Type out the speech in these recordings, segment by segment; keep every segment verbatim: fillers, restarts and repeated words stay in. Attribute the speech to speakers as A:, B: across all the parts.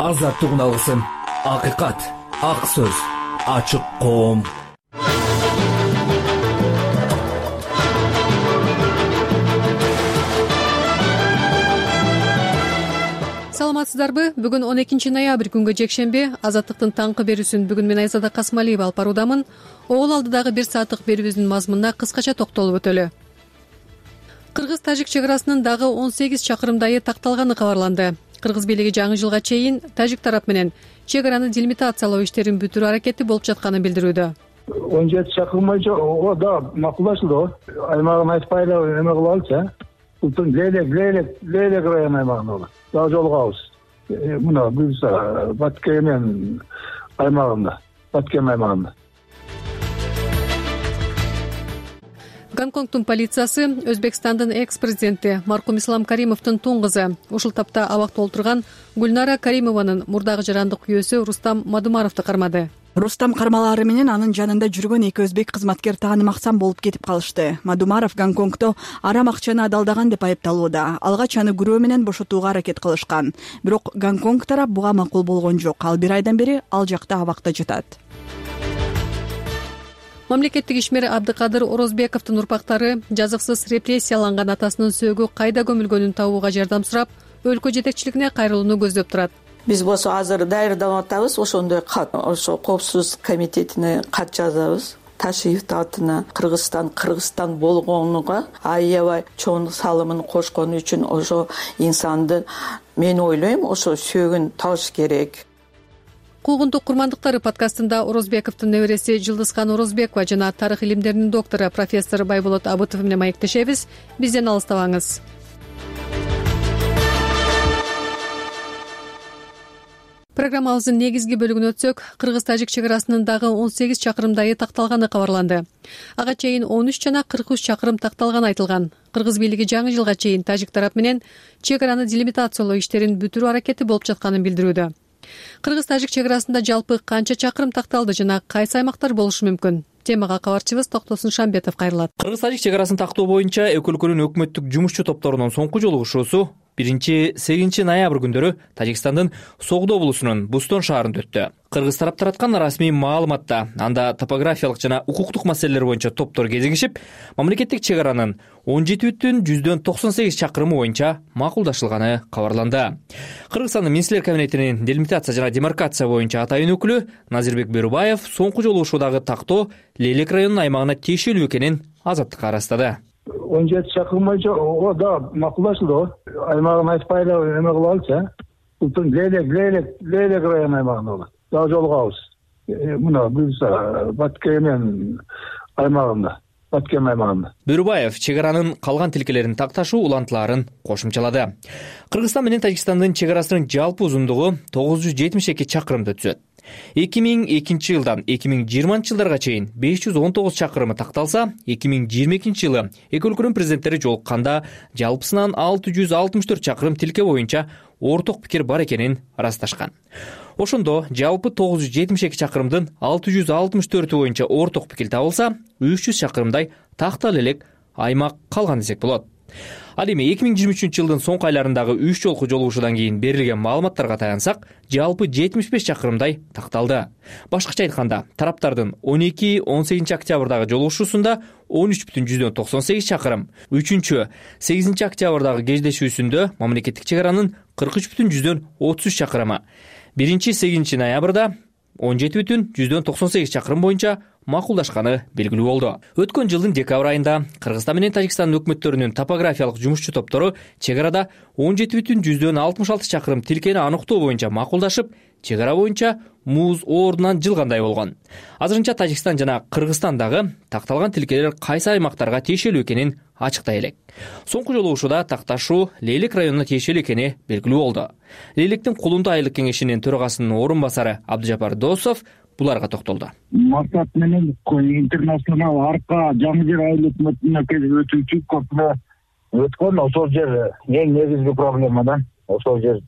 A: азаттыгын алгысың. Акыйкат, ак сөз, ачык коом.
B: Саламатсыздарбы? Бүгүн он экинчи ноябрь күнгө жекшемби. Азаттыктын таңкы берүүсүн бүгүн мен Айзада Касмалиева алып баруудамын. Оол алдыдагы бир сааттык берүүбүздүн мазмунуна кыскача токтолуп өтөлү. Кыргыз-тажик чек арасынын дагы он сегиз чакырымдайы такталганы кабарланды. Кыргыз бийлиги жаңы жылга чейин тажик тарап менен чек араны делимитациялоо иштерин бүтүрүү аракети болуп жатканын билдирүүдө.
C: он жети чакырым боюнча о да макулдашылды. Аймагын айтпай эле эме кылалычы. Бутун Лейлек, Лейлек, Лейлек район аймагында болот. Дагы жолугабыз. Мына буюрса Баткемен аймагында, Баткен аймагында.
B: Гонконгдун полициясы Өзбекстандын экс-президенти маркум Ислам Каримовдун тун кызы, ушул тапта абакта отурган Гүлнара Каримованын мурдагы жарандык күйөөсү Рустам Мадумаровду кармады.
D: Рустам кармалары менен анын жанында жүргөн эки өзбек кызматкер таанымаксан болуп кетип калышты. Мадумаров Гонконгдо арам акчаны адалдаган деп айыпталууда. Алгач аны күрөө менен бошотууга аракет кылышкан. Бирок Гонконг тарап буга макул болгон жок. Ал бир айдан бери ал жакта абакта жатат.
B: Мамлекеттик ишмер Абдыкадыр Орозбековдун урпактары жазыксыз репрессияланган атасынын сөөгү кайда көмүлгөнүн табууга жардам сурап, өлкө жетекчилигине кайрылууну көздөп турат.
E: Биз болсо азыр даярдап атабыз, ошондой кат, ошо коопсуздук комитетине кат жазабыз. Ташиевдин атына Кыргызстан Кыргызстан болгонуга аябай чоң салымын кошкону үчүн ошо инсанды мен ойлойм, ошо сөөгүн табыш керек.
B: Куугунтук курмандыктары подкастында Орозбековдун небереси Жылдызхан Орозбекова жана тарых илимдеринин доктору профессор Байболот Абытов менен маектешебиз. Бизден алыстабаңыз. Программабыздын негизги бөлүгүнө өтсөк, Кыргыз-тажик чек арасынын дагы он сегиз чакырымдайы такталганы кабарланды. Ага чейин он үч жана кырк үч чакырым такталганы айтылган. Кыргыз бийлиги жаңы жылга чейин тажик тарап менен чек араны делимитациялоо иштерин бүтүрүү аракети болуп жатканын билдирүүдө. Кыргыз-тажик чек арасында жалпы канча чакырым такталды жана кайсы аймактар болушу мүмкүн? Темага кабарчыбыз Токтосун Шамбетов кайрылат.
A: Кыргыз-тажик чек арасын тактоо боюнча эки өлкөнүн өкмөттүк жумушчу топторунун соңку жолугушуусу биринчи сегизинчи ноябрь күндөрү Тажикстандын Согдо облусунун Бустон шаарында өттү. Кыргыз тарап тараткан расмий маалыматта анда топографиялык жана укуктук маселелер боюнча топтор кезигишип, мамлекеттик чек аранын он жети бүтүн жүздөн токсон сегиз чакырымы боюнча макулдашылганы кабарланды. Кыргызстандын Министрлер кабинетинин делимитация жана демаркация боюнча атайын өкүлү Назирбек Берубаев соңку жолугушуудагы тактоо Лейлек районунун аймагына тиешелүү экенин Азаттыкка ырастады.
C: он жети чакырым боюнча о да макулдашылды. Аймагын айтпай эле эме кылалычы. Бутун Лейлек, Лейлек, Лейлек район аймагында болот. Дагы жолугабыз. Мына буюрса Баткемен аймагында, Баткен аймагында.
A: Берубаев чек аранын калган тилкелерин такташуу улантыларын кошумчалады. Кыргызстан менен Тажикстандын чек арасынын жалпы узундугу тогуз жүз жетимиш эки чакырымды түзөт. эки миң экинчи жылдан эки миң жыйырманчы жылдарга чейин беш жүз он тогуз чакырымы такталса, эки миң жыйырма экинчи жылы эки өлкөнүн президенттери жолукканда жалпысынан алты жүз алтымыш төрт чакырым тилке боюнча орток пикир бар экенин ырасташкан. Ошондо жалпы тогуз жүз жетимиш эки чакырымдын алты жүз алтымыш төртү боюнча орток пикир табылса, үч жүз чакырымдай тактала элек аймак калган десек болот. Ал эми эки миң жыйырма үчүнчү жылдын соңку айларындагы үч жолку жолугушуудан кийин берилген маалыматтарга таянсак, жалпы жетимиш беш чакырымдай такталды. Башкача айтканда, тараптардын он эки он сегизинчи октябрдагы жолугушуусунда он үч бүтүн жүздөн токсон сегиз чакырым, үчүнчү сегизинчи октябрдагы кездешүүсүндө мамлекеттик чек аранын кырк үч бүтүн жүздөн отуз үч чакырымы, биринчи сегизинчи ноябрда он жети бүтүн жүздөн токсон сегиз чакырым боюнча макулдашканы белгилүү болду. Өткөн жылдын декабрь айында Кыргызстан менен Тажикстандын өкмөттөрүнүн топографиялык жумушчу топтору чек арада он жети бүтүн жүздөн алтымыш алты чакырым тилкени аныктоо боюнча макулдашып, чек ара боюнча муз ордунан жылгандай болгон. Азырынча Тажикстан жана Кыргызстан дагы такталган тилкелер кайсы аймактарга тиешелүү экенин ачыктай элек. Соңку жолугушууда такташуу Лейлек районуна тиешелүү экени белгилүү болду. Лейлектин Кулунду айылык кеңешинин төрагасынын орун басары Абдыжапар Досов буларга токтолду.
C: Максат менен интернационал арка жаңы жер айыл өкмөтүнө өтүүчү көпүнө өткөн ошол жер эң негизги проблема да. Ошол жер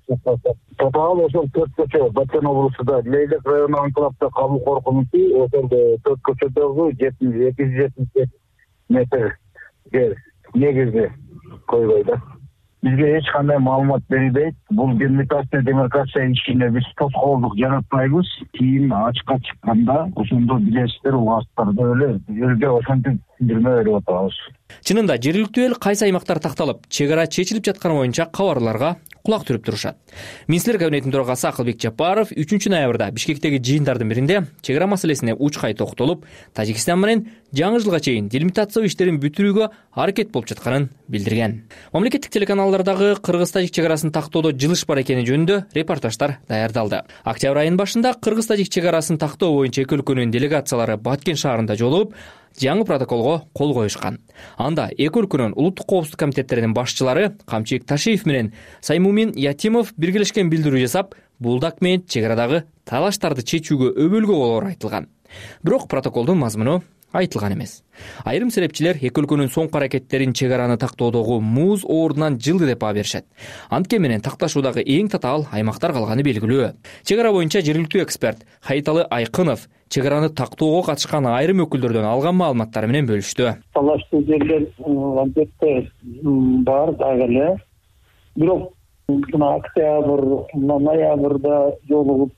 C: тотал ошол төрт көчө Баткен облусунда Лейлек району анклавда кабыл коркунучу ошол төрт көчөдөгү эки жүз жетимиш метр жер негизги койбой да. бизге эч кандай маалымат берилбейт. Бул демилитация демаркация ишине биз тоскоолдук жаратпайбыз. Кийин ачыкка чыкканда ошондо билесиздер, убактарда эле элге ошентип билдирме берип атабыз.
A: Чынында жергиликтүү эл кайсы аймактар такталып, чек ара чечилип жатканы боюнча кабарларга кулак түрүп турушат. Министрлер кабинетинин төрагасы Акылбек Жапаров үчүнчү ноябрда Бишкектеги жыйындардын биринде чек ара маселесине учкай токтолуп, Тажикстан менен жаңы жылга чейин делимитация иштерин бүтүрүүгө аракет болуп жатканын билдирген. Мамлекеттик телеканалдардагы кыргыз-тажик чек арасын тактоодо жылыш бар экени жөнүндө репортаждар даярдалды. Октябрь айынын башында кыргыз-тажик чек арасын тактоо боюнча эки өлкөнүн делегациялары Баткен шаарында жолугуп, жаңы протоколго кол коюшкан. Анда эки өлкөнүн улуттук коопсуздук комитеттеринин башчылары Камчыбек Ташиев менен Саймумин Ятимов биргелешкен билдирүү жасап, бул документ чек арадагы талаштарды чечүүгө өбөлгө болоору айтылган. Бирок протоколдун мазмуну айтылган эмес. Айрым серепчилер эки өлкөнүн соңку аракеттерин чек араны тактоодогу муз оорунан жылды деп баа беришет. Антке менен такташуудагы эң татаал аймактар калганы белгилүү. Чек ара боюнча жергиликтүү эксперт Хайталы Айкынов чек араны тактоого катышкан айрым өкүлдөрдөн алган маалыматтары менен бөлүштү.
F: Талаштуу жерлер албетте бар дагы эле. Бирок мына октябрь, ноябрда жолугуп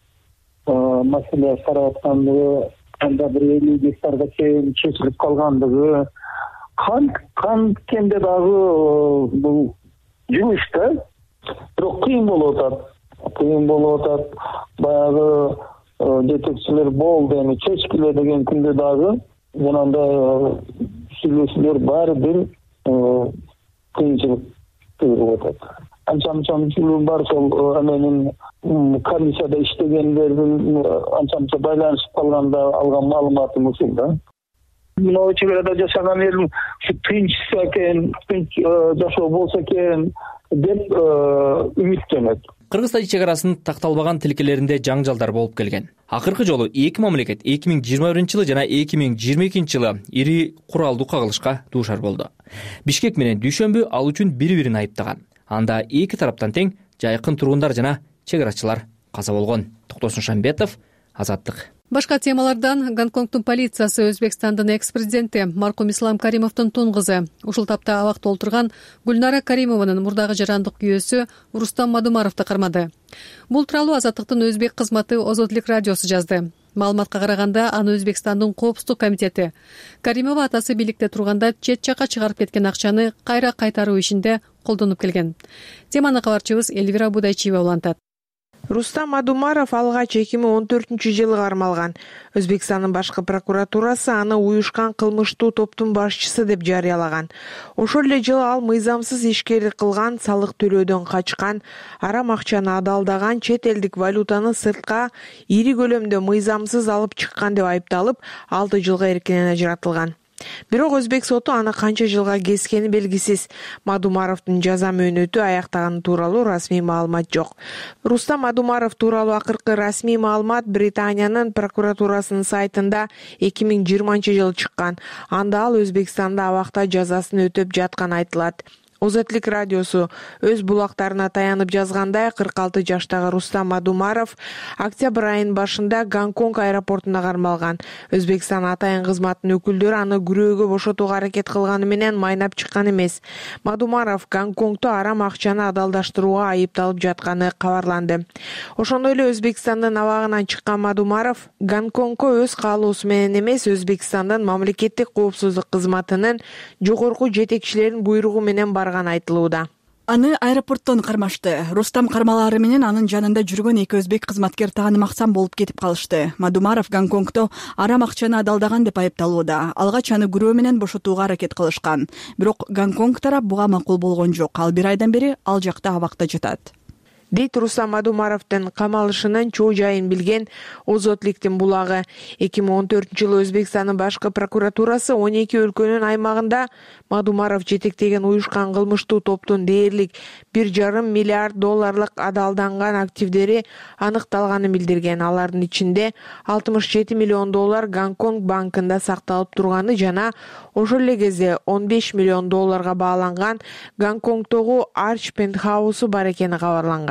F: маселе карап аткандыгы, анда бир элүү гектарга чейин чечилип калгандыгы, кант канткенде дагы бул жумуш да. Бирок кыйын болуп атат. Кыйын болуп атат. Баягы жетекчилер болду, эми чечкиле деген күндө дагы жанагындай сүйлөшүүлөр баары бир кыйынчылык тууруп атат. Анча-мынча бар, сол эменин комиссияда иштегендердин анча-мынча байланышып калганда алган маалыматым ушул да. Мына чек арада жашаган эл тынчса экен, тынч жашоо болсо экен деп үмүттөнөт.
A: Кыргыз-тажик чек арасынын такталбаган тилкелеринде жаңжалдар болуп келген. Акыркы жолу эки мамлекет эки миң жыйырма биринчи жылы жана эки миң жыйырма экинчи жылы ири куралдуу кагылышка дуушар болду. Бишкек менен Дүйшөмбү ал үчүн бири-бирин айыптаган. Анда эки тараптан тең жайкын тургундар жана чек арачылар каза болгон. Токтосун Шамбетов, Азаттык.
B: Башка темалардан Гонконгдун полициясы Өзбекстандын экс-президенти маркум Ислам Каримовдун тун кызы, ушул тапта абакта олтурган Гүлнара Каримованын мурдагы жарандык күйөөсү Рустам Мадумаровду кармады. Бул тууралуу Азаттыктын өзбек кызматы Озодлук радиосу жазды. Маалыматка караганда, аны Өзбекстандын коопсуздук комитети Каримова атасы бийликте турганда чет жакка чыгарып кеткен акчаны кайра кайтаруу ишинде колдонуп келген. Теманы кабарчыбыз Эльвира Будайчиева улантат.
G: Рустам Мадумаров алгач эки миң он төртүнчү жылы кармалган. Өзбекстандын башкы прокуратурасы аны уюшкан кылмыштуу топтун башчысы деп жарыялаган. Ошол эле жылы ал мыйзамсыз ишкерлик кылган, салык төлөөдөн качкан, арам акчаны адалдаган, чет элдик валютаны сыртка ири көлөмдө мыйзамсыз алып чыккан деп айыпталып, алты жылга эркинен ажыратылган. Бирок Өзбек соту аны канча жылга кескени белгисиз. Мадумаровдун жаза мөөнөтү аяктаганы тууралуу расмий маалымат жок. Рустам Мадумаров тууралуу акыркы расмий маалымат Британиянын прокуратурасынын сайтында эки миң жыйырманчы жылы чыккан. Анда ал Өзбекстанда абакта жазасын өтөп жатканы айтылат. Озотлук радиосу өз булактарына таянып жазгандай, кырк алты жаштагы Рустам Мадумаров октябрь айынын башында Гонконг аэропортуна кармалган. Өзбекстан атайын кызматынын өкүлдөрү аны күрөөгө бошотууга аракет кылганы менен майнап чыккан эмес. Мадумаров Гонконгдо арам акчаны адалдаштырууга айыпталып жатканы кабарланды. Ошондой эле Өзбекстандын абагынан чыккан Мадумаров Гонконгго өз каалоосу менен эмес, Өзбекстандын мамлекеттик коопсуздук кызматынын жогорку жетекчилеринин буйругу менен бар айтылууда.
D: Аны аэропорттон кармашты. Рустам кармалаары менен анын жанында жүргөн эки өзбек кызматкер таанымаксан болуп кетип калышты. Мадумаров Гонконгдо арам акчаны адалдаган деп айыпталууда. Алгач аны күрөө менен бошотууга аракет кылышкан. Бирок Гонконг тарап буга макул болгон жок. Ал бир айдан бери ал жакта абакта жатат.
G: Дейт Рустам Мадумаровдун камалышынын чоо жайын билген Озотлуктун булагы. эки миң он төртүнчү жылы Өзбекстандын башкы прокуратурасы он эки өлкөнүн аймагында Мадумаров жетектеген уюшкан кылмыштуу топтун дээрлик бир жарым миллиард долларлык адалданган активдери аныкталганын билдирген. Алардын ичинде алтымыш жети миллион доллар Гонконг банкында сакталып турганы жана ошол эле кезде он беш миллион долларга бааланган Гонконгдогу Арч Пентхаусу бар экени кабарланган.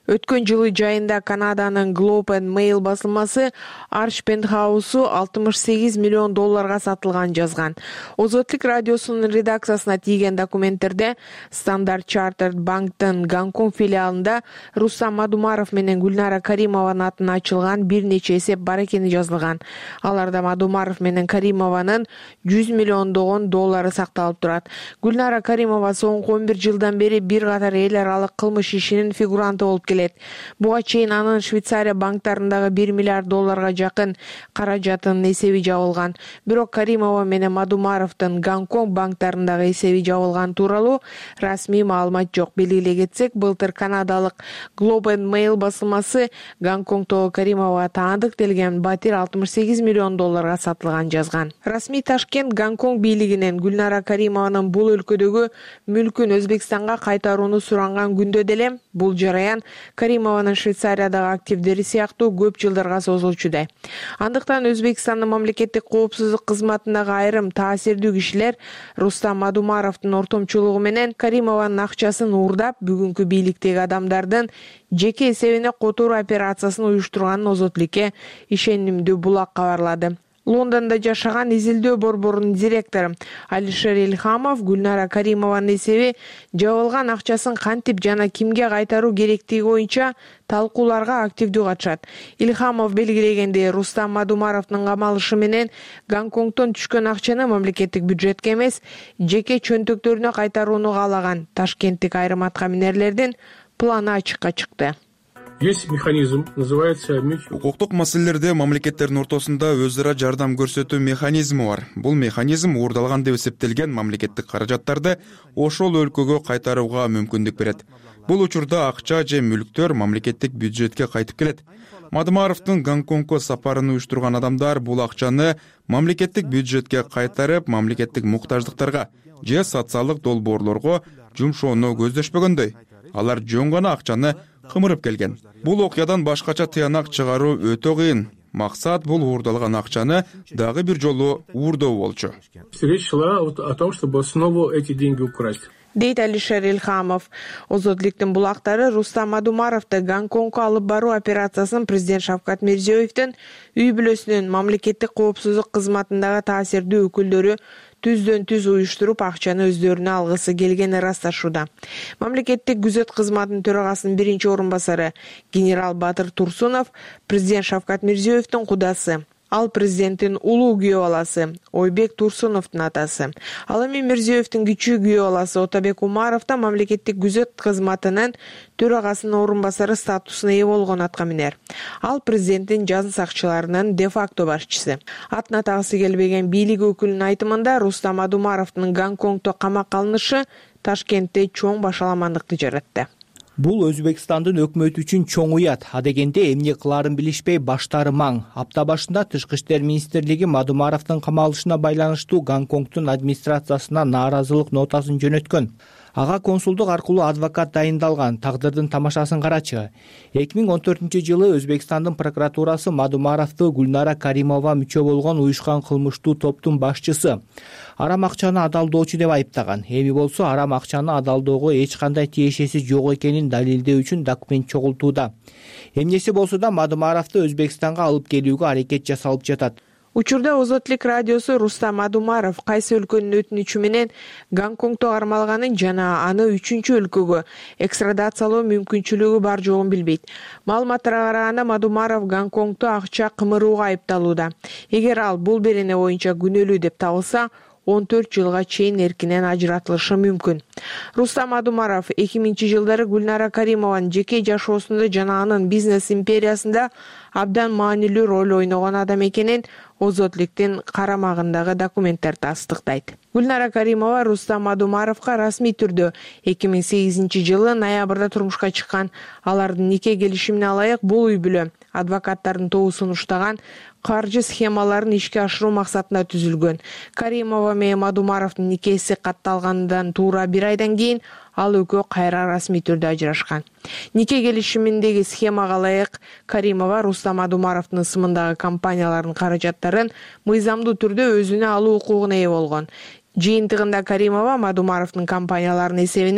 G: Өткөн жылы жайында Канаданын Globe and Mail басылмасы Arch Penthouse алтымыш сегиз миллион долларга сатылган жазган. Озотлук радиосунун редакциясына тийген документтерде Standard Chartered банктын Гонконг филиалында Рустам Мадумаров менен Гүлнара Каримованын атына ачылган бир нече эсеп бар экени жазылган. Аларда Мадумаров менен Каримованын жүз миллиондогон доллары сакталып турат. Гүлнара Каримова соңку он бир жылдан бери бир катар эл аралык кылмыш ишинин фигуранты болуп келет. Буга чейин анын Швейцария банктарындагы бир миллиард долларга жакын каражатынын эсеби жабылган. Бирок Каримова менен Мадумаровдун Гонконг банктарындагы эсеби жабылган тууралуу расмий маалымат жок. Белгилей кетсек, былтыр канадалык Globe and Mail басылмасы Гонконгдогу Каримова таандык делген батир алтымыш сегиз миллион долларга сатылган жазган. Расмий Ташкент Гонконг бийлигинен Гүлнара Каримованын бул өлкөдөгү мүлкүн Өзбекстанга кайтарууну суранган күндө деле бул жараян Каримованын Швейцариядагы активдери сыяктуу көп жылдарга созулчудай. Андыктан Өзбекстандын мамлекеттик коопсуздук кызматындагы айрым таасирдүү кишилер Рустам Мадумаровдун ортомчулугу менен Каримованын акчасын уурдап, бүгүнкү бийликтеги адамдардын жеке эсебине которуу операциясын уюштурганын Озотлукке ишенимдүү булак кабарлады. Лондонда жашаган изилдөө борборунун директору Алишер Илхамов Гүлнара Каримованын эсеби жабылган акчасын кантип жана кимге кайтаруу керектиги боюнча талкууларга активдүү катышат. Илхамов белгилегендей, Рустам Мадумаровдун камалышы менен Гонконгдон түшкөн акчаны мамлекеттик бюджетке эмес, жеке чөнтөктөрүнө кайтарууну каалаган ташкенттик айрым аткаминерлердин планы ачыкка чыкты.
H: Есть механизм, называется...
I: Укуктук маселелерде мамлекеттердин ортосунда өз ара жардам көрсөтүү механизми бар. Бул механизм уурдалган деп эсептелген мамлекеттик каражаттарды ошол өлкөгө кайтарууга мүмкүндүк берет. Бул учурда акча же мүлктөр мамлекеттик бюджетке кайтып келет. Мадумаровдун Гонконгко сапарын уюштурган адамдар бул акчаны мамлекеттик бюджетке кайтарып, мамлекеттик муктаждыктарга же социалдык долбоорлорго жумшоону көздөшпөгөндөй. Алар жөн гана акчаны кымырып келген. Бул окуядан башкача тыянак чыгаруу өтө кыйын. Максат бул уурдалган акчаны дагы бир жолу уурдоо болчу.
H: Речь шла о том, чтобы снова эти деньги украсть.
G: Дейт Алишер Илхамов. Озотлуктун булактары Рустам Мадумаровду Гонконгко алып баруу операциясын президент Шавкат Мирзиёевдин үй бүлөсүнүн мамлекеттик коопсуздук кызматындагы таасирдүү өкүлдөрү түздөн түз уюштуруп акчаны өздөрүнө алгысы келгени ырасташууда. Мамлекеттик күзөт кызматынын төрагасынын биринчи орун басары генерал Батыр Турсунов президент Шавкат Мирзиёевдин кудасы. Ал президенттин улуу күйөө баласы Ойбек Турсуновдун атасы. Ал эми Мирзиёевдин кичүү күйөө баласы Отабек Умаров да мамлекеттик күзөт кызматынын төрагасынын орун басары статусуна ээ болгон аткаминер. Ал президенттин жазым сакчыларынын де-факто башчысы. Атына тагысы келбеген бийлик өкүлүнүн айтымында Рустам Мадумаровдун Гонконгдо камакка алынышы Ташкентте чоң башаламандыкты жаратты.
J: Бул Өзбекстандын өкмөтү үчүн чоң уят. Адегенде эмне кылаарын билишпей баштары маң. Апта башында Тышкы иштер министрлиги Мадумаровдун камалышына байланыштуу Гонконгдун администрациясына нааразылык нотасын жөнөткөн. Ага консулдук аркылуу адвокат дайындалган. Тагдырдын тамашасын карачы. эки миң он төртүнчү жылы Өзбекстандын прокуратурасы Мадумаровду Гүлнара Каримова мүчө болгон уюшкан кылмыштуу топтун башчысы арам акчаны адалдоочу деп айыптаган. Эми болсо арам акчаны адалдоого эч кандай тиешеси жок экенин далилдөө үчүн документ чогултууда. Эмнеси болсо да Мадумаровду Өзбекстанга алып келүүгө аракет жасалып жатат.
G: Учурда Озотлук радиосу Рустам Мадумаров кайсы өлкөнүн өтүнүчү менен Гонконгдо кармалганын жана аны үчүнчү өлкөгө экстрадациялоо мүмкүнчүлүгү бар жогун билбейт. Маалыматтарга караганда Мадумаров Гонконгдо акча кымырууга айыпталууда. Эгер ал бул берене боюнча күнөөлүү деп табылса, он төрт жылга чейин эркинен ажыратылышы мүмкүн. Рустам Мадумаров эки миңинчи жылдары Гүлнара Каримованын жеке жашоосунда жана анын бизнес империясында абдан маанилүү роль ойногон адам экенин Озотлуктун карамагындагы документтер тастыктайт. Гүлнара Каримова Рустам Мадумаровго расмий түрдө эки миң сегизинчи жылы ноябрда турмушка чыккан. Алардын нике келишимине алайык бул үй бүлө адвокаттардын тобу сунуштаган каржы схемаларын ишке ашыруу максатында түзүлгөн. Каримова менен Мадумаровдун никеси катталгандан туура бир айдан кийин ал экөө кайра расмий түрдө ажырашкан. Нике келишиминдеги схемага ылайык Каримова Рустам Мадумаровдун ысымындагы компаниялардын каражаттарын мыйзамдуу түрдө өзүнө алуу укугуна ээ болгон. Жыйынтыгында Каримова Мадумаровдун компанияларынын эсебинен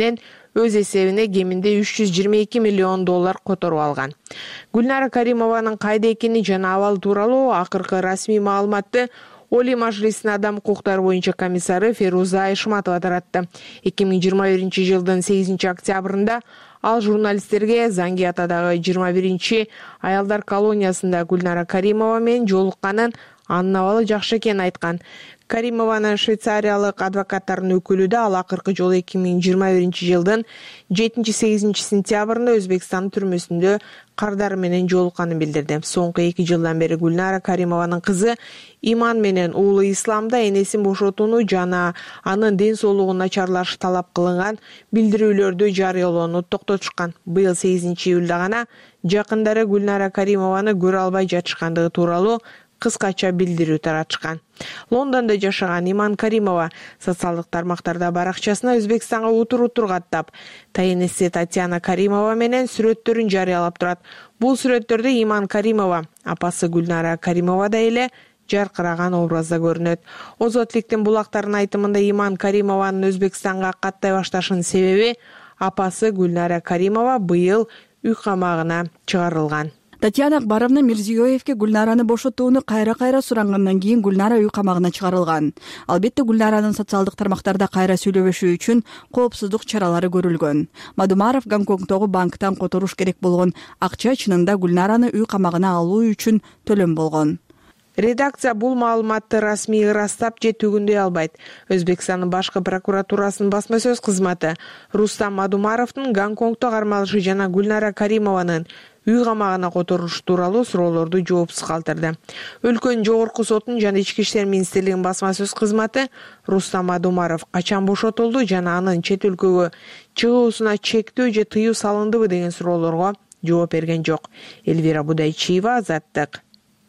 G: өз эсебине кеминде үч жүз жыйырма эки миллион доллар которуп алган. Гүлнара Каримованын кайда экени жана абал тууралуу акыркы расмий маалыматты Олий Мажлисинин адам укуктары боюнча комиссары Феруза Айшматова таратты. эки миң жыйырма биринчи жылдын сегизинчи октябрында ал журналисттерге Зангиатадагы жыйырма биринчи аялдар колониясында Гүлнара Каримова менен жолукканын, анын абалы жакшы экенин айткан. Каримованын швейцариялык адвокаттардын өкүлү да ал акыркы жолу эки миң жыйырма биринчи жылдын жетинчи сегизинчи сентябрында Өзбекстан түрмөсүндө кардары менен жолукканын билдирди. Соңку эки жылдан бери Гүлнара Каримованын кызы Иман менен уулу Исламда энесин бошотууну жана анын ден соолугу начарлашы талап кылынган билдирүүлөрдү жарыялоону токтотушкан. Быйыл сегизинчи июлда гана жакындары Гүлнара Каримованы көрө албай жатышкандыгы тууралуу кыскача билдирүү таратышкан. Лондондо жашаган Иман Каримова социалдык тармактарда баракчасына Өзбекстанга утуруу тургаттап, тайенеси Татьяна Каримова менен сүрөттөрүн жарыялап турат. Бул сүрөттөрдө Иман Каримова, апасы Гүлнара Каримова да эле жаркыраган образда көрүнөт. Озотликтин булактарынын айтымында Иман Каримованын Өзбекстанга каттай башташынын себеби апасы Гүлнара Каримова быйыл үй камагына чыгарылган.
D: Татьяна Акбаровна Мирзиёевке Гүлнараны бошотууну кайра-кайра сурангандан кийин Гүлнара үй камагына чыгарылган. Албетте Гүлнаранын социалдык тармактарда кайра сүйлөбөшү үчүн коопсуздук чаралары көрүлгөн. Мадумаров Гонконгдогу банктан которуш керек болгон акча чынында Гүлнараны үй камагына алуу үчүн төлөм болгон.
G: Редакция бул маалыматты расмий ырастап же түгүндөй албайт. Өзбекстандын башкы прокуратурасынын басма сөз кызматы Рустам Мадумаровдун Гонконгдо кармалышы жана Гүлнара Каримованын үй камагына которуш тууралуу суроолорду жоопсуз калтырды. Өлкөнүн жогорку сотунун жана Ички иштер министрлигинин басма сөз кызматы Рустам Мадумаров качан бошотулду жана анын чет өлкөгө чыгуусуна чектөө же тыюу салындыбы деген суроолорго жооп берген жок. Элвира Будайчиева, Азаттык.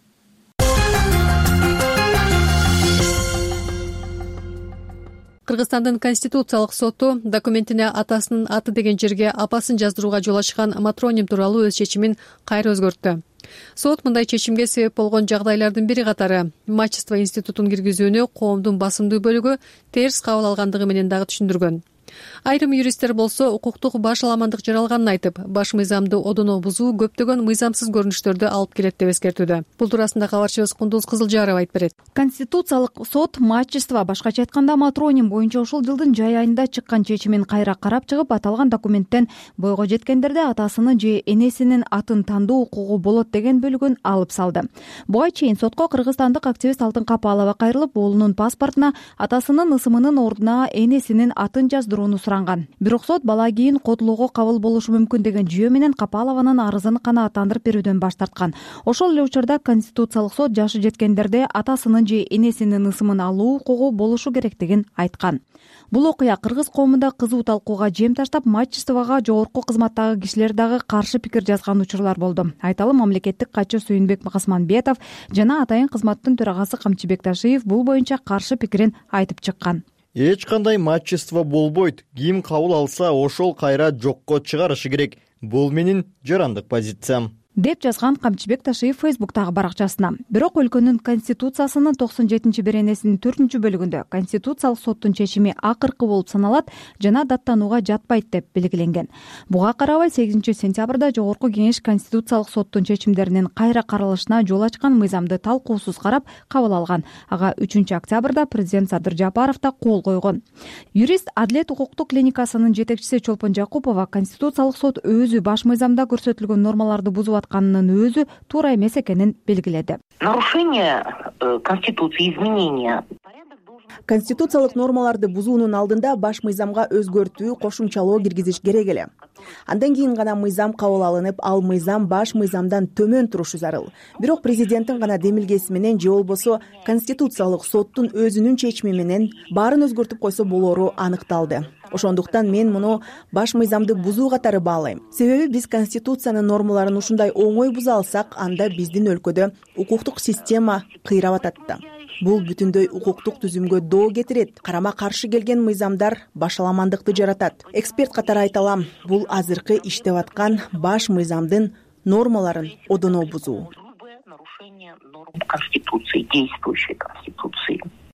B: Кыргызстандын Конституциялык соту документине атасынын аты деген жерге апасын жаздырууга жол ачкан матроним тууралуу өз чечимин кайра өзгөрттү. Сот мындай чечимге себеп болгон жагдайлардын бири катары мачество институтун киргизүүнү коомдун басымдуу бөлүгү терс кабыл алгандыгы менен дагы түшүндүргөн. Айрым юристтер болсо укуктук баш аламандык жаралганын айтып, баш мыйзамды одоно бузуу көптөгөн мыйзамсыз көрүнүштөрдү алып келет деп эскертүүдө. Бул туурасында кабарчыбыз Кундуз Кызылжарова айтып берет.
K: Конституциялык сот мачество, башкача айтканда матроним боюнча ушул жылдын жай айында чыккан чечимин кайра карап чыгып, аталган документтен бойго жеткендерде атасынын же энесинин атын тандоо укугу болот деген бөлүгүн алып салды. Буга чейин сотко кыргызстандык активист Алтын Капалова кайрылып, уулунун паспортуна атасынын ысымынын ордуна энесинин атын жаздырууну суранган. Бирок сот бала кийин котулууга кабыл болушу мүмкүн деген жүйө менен Капалованын арызын канааттандырып берүүдөн баш тарткан. Ошол эле учурда Конституциялык сот жашы жеткендерде атасынын же энесинин ысымын алуу укугу болушу керектигин айткан. Бул окуя кыргыз коомунда кызуу талкууга жем таштап, мачествого жогорку кызматтагы кишилер дагы каршы пикир жазган учурлар болду. Айталы, мамлекеттик катчы Сүйүнбек Касманбетов жана атайын кызматтын төрагасы Камчыбек Ташиев бул боюнча каршы пикирин айтып чыккан.
L: Эч кандай мачество болбойт. Ким кабыл алса, ошол кайра жокко чыгарышы керек. Бул менин жарандык позициям,
K: деп жазган Камчыбек Ташиев Фейсбуктагы баракчасына. Бирок өлкөнүн конституциясынын токсон жетинчи беренесинин төртүнчү бөлүгүндө Конституциялык соттун чечими акыркы болуп саналат жана даттанууга жатпайт деп белгиленген. Буга карабай сегизинчи сентябрда Жогорку Кеңеш Конституциялык соттун чечимдеринин кайра каралышына жол ачкан мыйзамды талкуусуз карап кабыл алган. Ага үчүнчү октябрда президент Садыр Жапаров да кол койгон. Юрист Адлет укуктук клиникасынын жетекчиси Чолпон Жакупова Конституциялык сот өзү баш мыйзамда көрсөтүлгөн нормаларды бузуп атканынын өзү туура эмес экенин белгиледи.
M: Нарушение Конституции, изменения.
N: Конституциялык нормаларды бузуунун алдында баш мыйзамга өзгөртүү, кошумчалоо киргизиш керек эле. Андан кийин гана мыйзам кабыл алынып, ал мыйзам баш мыйзамдан төмөн турушу зарыл. Бирок президенттин гана демилгеси менен же болбосо Конституциялык соттун өзүнүн чечими менен баарын өзгөртүп койсо болору аныкталды. Ошондуктан мен муну баш мыйзамды бузуу катары баалайм. Себеби биз Конституциянын нормаларын ушундай оңой буза алсак, анда биздин өлкөдө укуктук система кыйрап атат да. Бул бүтүндөй укуктук түзүмгө доо кетирет. Карама каршы келген мыйзамдар башаламандыкты жаратат. Эксперт катары айта алам, бул азыркы иштеп аткан баш мыйзамдын нормаларын одоно бузуу.
M: Конституции, действующей Конституции.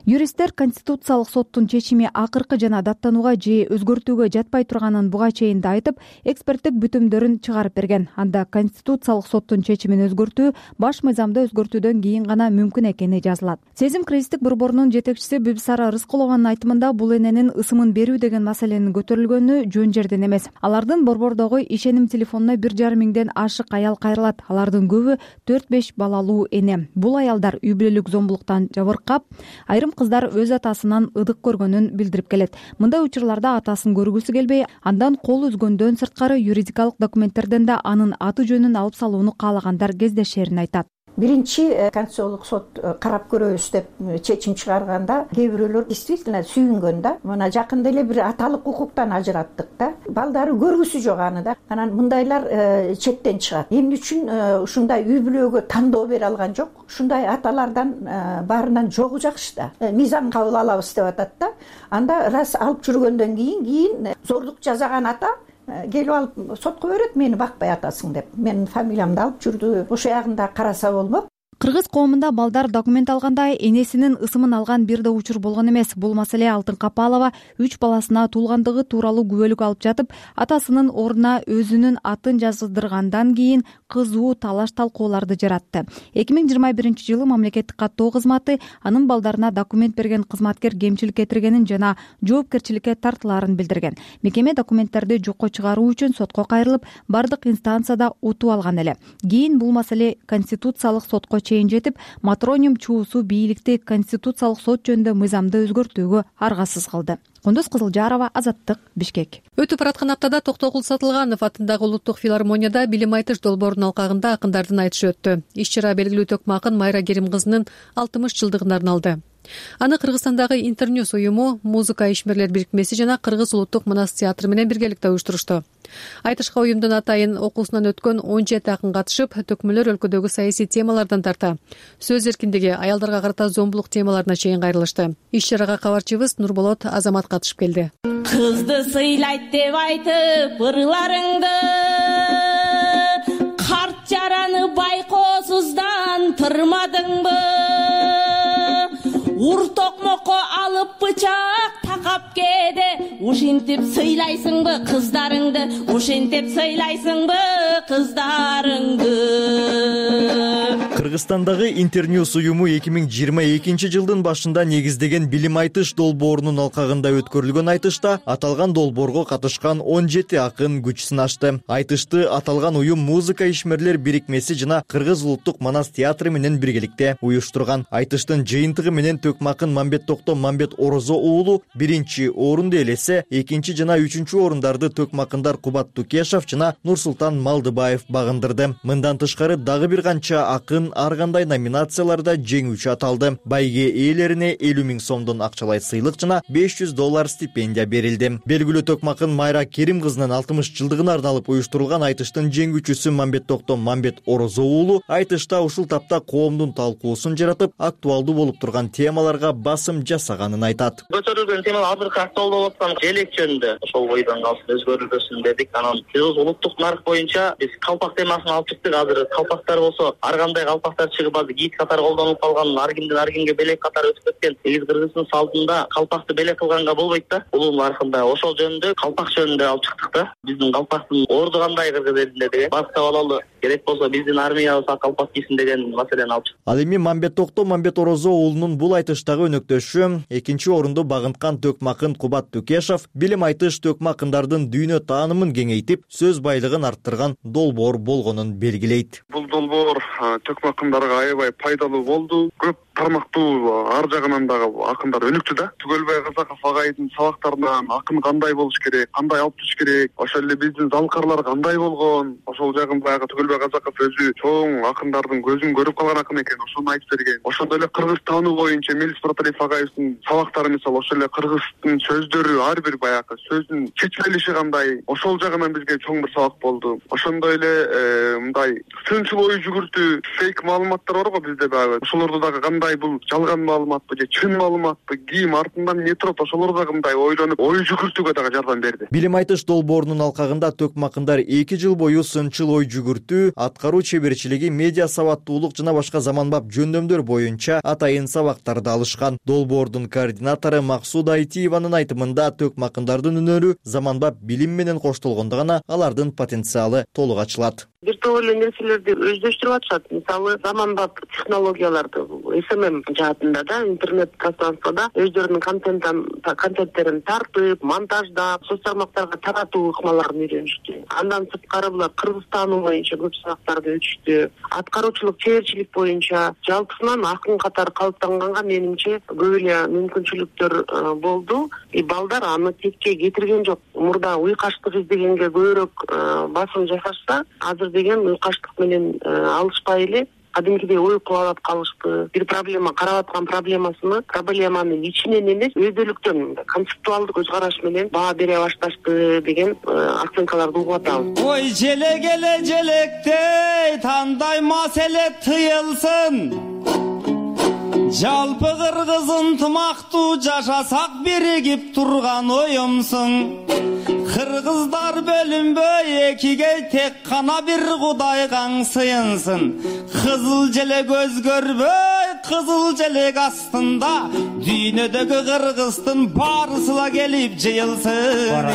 K: юристтер конституциялык соттун чечими акыркы жана даттанууга же өзгөртүүгө жатпай турганын буга чейин да айтып, эксперттик бүтүмдөрүн чыгарып берген. Анда конституциялык соттун чечимин өзгөртүү баш мыйзамды өзгөртүүдөн кийин гана мүмкүн экени жазылат. Сезим кризистик борборунун жетекчиси Бибисара Рыскулованын айтымында бул эненин ысымын берүү деген маселенин көтөрүлгөнү жөн жерден эмес. Алардын борбордогу ишеним телефонуна бир жарым миңден ашык аял кайрылат. Алардын көбү төрт беш балалуу эне. Бул аялдар үй бүлөлүк зомбулуктан жабыркап, айрым кыздар өз атасынан ыдык көргөнүн билдирип келет. Мындай учурларда атасын көргүсү келбей, андан кол үзгөндөн сырткары юридикалык документтерден да анын аты жөнүн алып салууну каалагандар кездешерин айтат.
O: Биринчи конституциялык сот карап көрөбүз деп чечим чыгарганда кээ бирөөлөр действительно сүйүнгөн да. Мына жакында эле бир аталык укуктан ажыраттык да. Балдары көргүсү жок аны да. Анан мындайлар четтен чыгат. Эмне үчүн ушундай үй бүлөгө тандоо бере алган жок? Ушундай аталардан баарынан жогу жакшы да. Мыйзам кабыл алабыз деп атат да. Анда раз алып жүргөндөн кийин кийин зордук жасаган ата келип алып сотко берет, мени бакпай атасың деп. Менин фамилиямды алып жүрдү. Ошо ягында караса болмок.
K: Кыргыз коомунда балдар документ алганда энесинин ысымын алган бир да учур болгон эмес. Бул маселе Алтын Капалова үч баласына туулгандыгы тууралуу күбөлүк алып жатып, атасынын ордуна өзүнүн атын жаздыргандан кийин кызуу талаш талкууларды жаратты. эки миң жыйырма биринчи жылы мамлекеттик каттоо кызматы анын балдарына документ берген кызматкер кемчилик кетиргенин жана жоопкерчиликке тартылаарын билдирген. Мекеме документтерди жокко чыгаруу үчүн сотко кайрылып, бардык инстанцияда утуп алган эле. Кийин бул маселе конституциялык сотко чейин жетип, Матрониум чуусу бийликти конституциялык сот жөнүндө мыйзамды өзгөртүүгө аргасыз кылды. Кундуз Кызылжарова, Азаттык, Бишкек.
B: Өтүп бараткан аптада Токтогул Сатылганов атындагы улуттук филармонияда билим айтыш долбоорунун алкагында акындардын айтышы өттү. Иш-чара белгилүү төкмө акын Майра Керим кызынын алтымыш жылдыгына арналды. Аны Кыргызстандагы Интерньюз уюму, музыка ишмерлер бирикмеси жана Кыргыз улуттук манас театры менен биргеликте уюштурушту. Айтышка уюмдун атайын окуусунан өткөн он жети акын катышып, төкмөлөр өлкөдөгү саясий темалардан тарта сөз эркиндиги, аялдарга карата зомбулук темаларына чейин кайрылышты. Иш-чарага кабарчыбыз Нурболот Азамат катышып келди.
P: Кызды сыйлайт деп айтып ырларыңды, карт жараны байкоосуздан тырмадыңбы? Ур токмокко алып бычак такап кээде, ушинтип сыйлайсыңбы кыздарыңды, ушинтип сыйлайсыңбы кыздарыңды?
L: Кыргызстандагы Интерньюз уюму эки миң жыйырма экинчи жылдын башында негиздеген билим айтыш долбоорунун алкагында өткөрүлгөн айтышта аталган долбоорго катышкан он жети акын күч сынашты. Айтышты аталган уюм музыка ишмерлер бирикмеси жана Кыргыз улуттук манас театры менен биргеликте уюштурган. Айтыштын жыйынтыгы менен төкмө акын Мамбет Токто Мамбет Орозо уулу биринчи орунду ээлесе, экинчи жана үчүнчү орундарды төкмө акындар Кубат Тукешов жана Нурсултан Малдыбаев багындырды. Мындан тышкары дагы бир канча акын ар кандай номинацияларда жеңүүчү аталды. Байге ээлерине элүү миң сомдон акчалай сыйлык жана беш жүз доллар стипендия берилди. Белгилүү төкмө акын Майра Керим кызынын алтымыш жылдыгына арналып уюштурулган айтыштын жеңүүчүсү Мамбет Токто Мамбет Орозо уулу айтышта ушул тапта коомдун талкуусун жаратып, актуалдуу болуп турган темаларга басым жасаганын айтат.
Q: Көтөрүлгөн темалар азыркы актуалдуу болуп аткан желек жөнүндө ошол бойдон калсын өзгөрүлбөсүн дедик. Анан биз улуттук нарык боюнча биз калпак темасын алып чыктык. Азыр калпактар болсо ар кандай калпактар чыгып, азыр кийит катары колдонулуп калган, ар кимдин ар кимге белек катары өтүп кеткен. Негизи Кыргыздын салтында калпакты белек кылганга болбойт да. Улуу наркында ошол жөнүндө калпак жөнүндө алып чыктык да. Биздин калпактын орду кандай Кыргыз элинде деген, баста балалы керек болсо биздин армиябыз калпак кийсин деген маселени алып чыктык.
L: Ал эми Мамбет Токто Мамбет Орозо уулунун бул айтыштагы өнөктөшү экинчи орунду багынткан төкмө акын Кубат Тукешов билим айтыш төкмө акындардын дүйнө таанымын кеңейтип, сөз байлыгын арттырган долбоор болгонун белгилейт.
R: Бул долбоор төкмө акындарга аябай пайдалуу болду. Көп тармактуу ар жагынан дагы акындар өнүктү да. Түгөлбай Казаков агайдын сабактарынан акын кандай болуш керек, кандай алып туруш керек, ошол эле биздин залкарлар кандай болгон, ошол жагын баягы Түгөлбай Казаков өзү чоң акындардын көзүн көрүп калган акын экен, ошону айтып берген. Ошондой эле кыргыз таануу боюнча Мелис Проталиев агайыбыздын сабактары мисалы ошол эле кыргыздын сөздөрү, ар бир баягы сөздүн чечмелиши кандай, ошол жагынан бизге чоң бир сабак болду. Ошондой эле мындай сынчыл ой жүгүртүү, фейк маалыматтар бар го бизде баягы. Ошолорду дагы кандай кандай бул жалган маалыматпы же чын маалыматпы, ким артынан эмне турат, ошолор дагы мындай ойлонуп ой жүгүртүүгө дагы жардам берди.
L: Билим айтыш долбоорунун алкагында төкмакындар эки жыл бою сынчыл ой жүгүртүү, аткаруу чеберчилиги, медиа сабаттуулук жана башка заманбап жөндөмдөр боюнча атайын сабактарды алышкан. Долбоордун координатору Максуда Айтиеванын айтымында төкмакындардын өнөрү заманбап билим менен коштолгондо гана алардын потенциалы толук ачылат.
M: Бир топ эле нерселерди өздөштүрүп атышат. Мисалы, заманбап технологияларды эс эм эм жаатында да, интернет пространствода өздөрүнүн контенттен контенттерин тартып, монтаждап, соц тармактарга таратуу ыкмаларын үйрөнүштү. Андан сырткары булар Кыргызстан боюнча көп сабактарды өтүштү. Аткаруучулук, чеберчилик боюнча жалпысынан акын катары калыптанганга менимче көп эле мүмкүнчүлүктөр болду. И балдар аны текке кетирген жок. Мурда уйкаштык издегенге көбүрөөк басым жасашса, азыр деген уйкаштык менен алышпай эле кадимкидей ой кубалап калышты. Бир проблема карап аткан проблемасыны, проблеманы ичинен эмес, өйдөлүктөн концептуалдык көз караш менен баа бере башташты деген оценкаларды угуп атабыз.
S: Ой желек эле желектей тандай маселе тыйылсын. Жалпы кыргыз ынтымактуу жашасак биригип турган оюмсуң. Кыргыздар бөлүнбөй экиге тек кана бир кудайгаң сыйынсын. Кызыл желек өзгөрбөй, кызыл желек астында дүйнөдөгү кыргыздын баарысыла келип жыйылсын.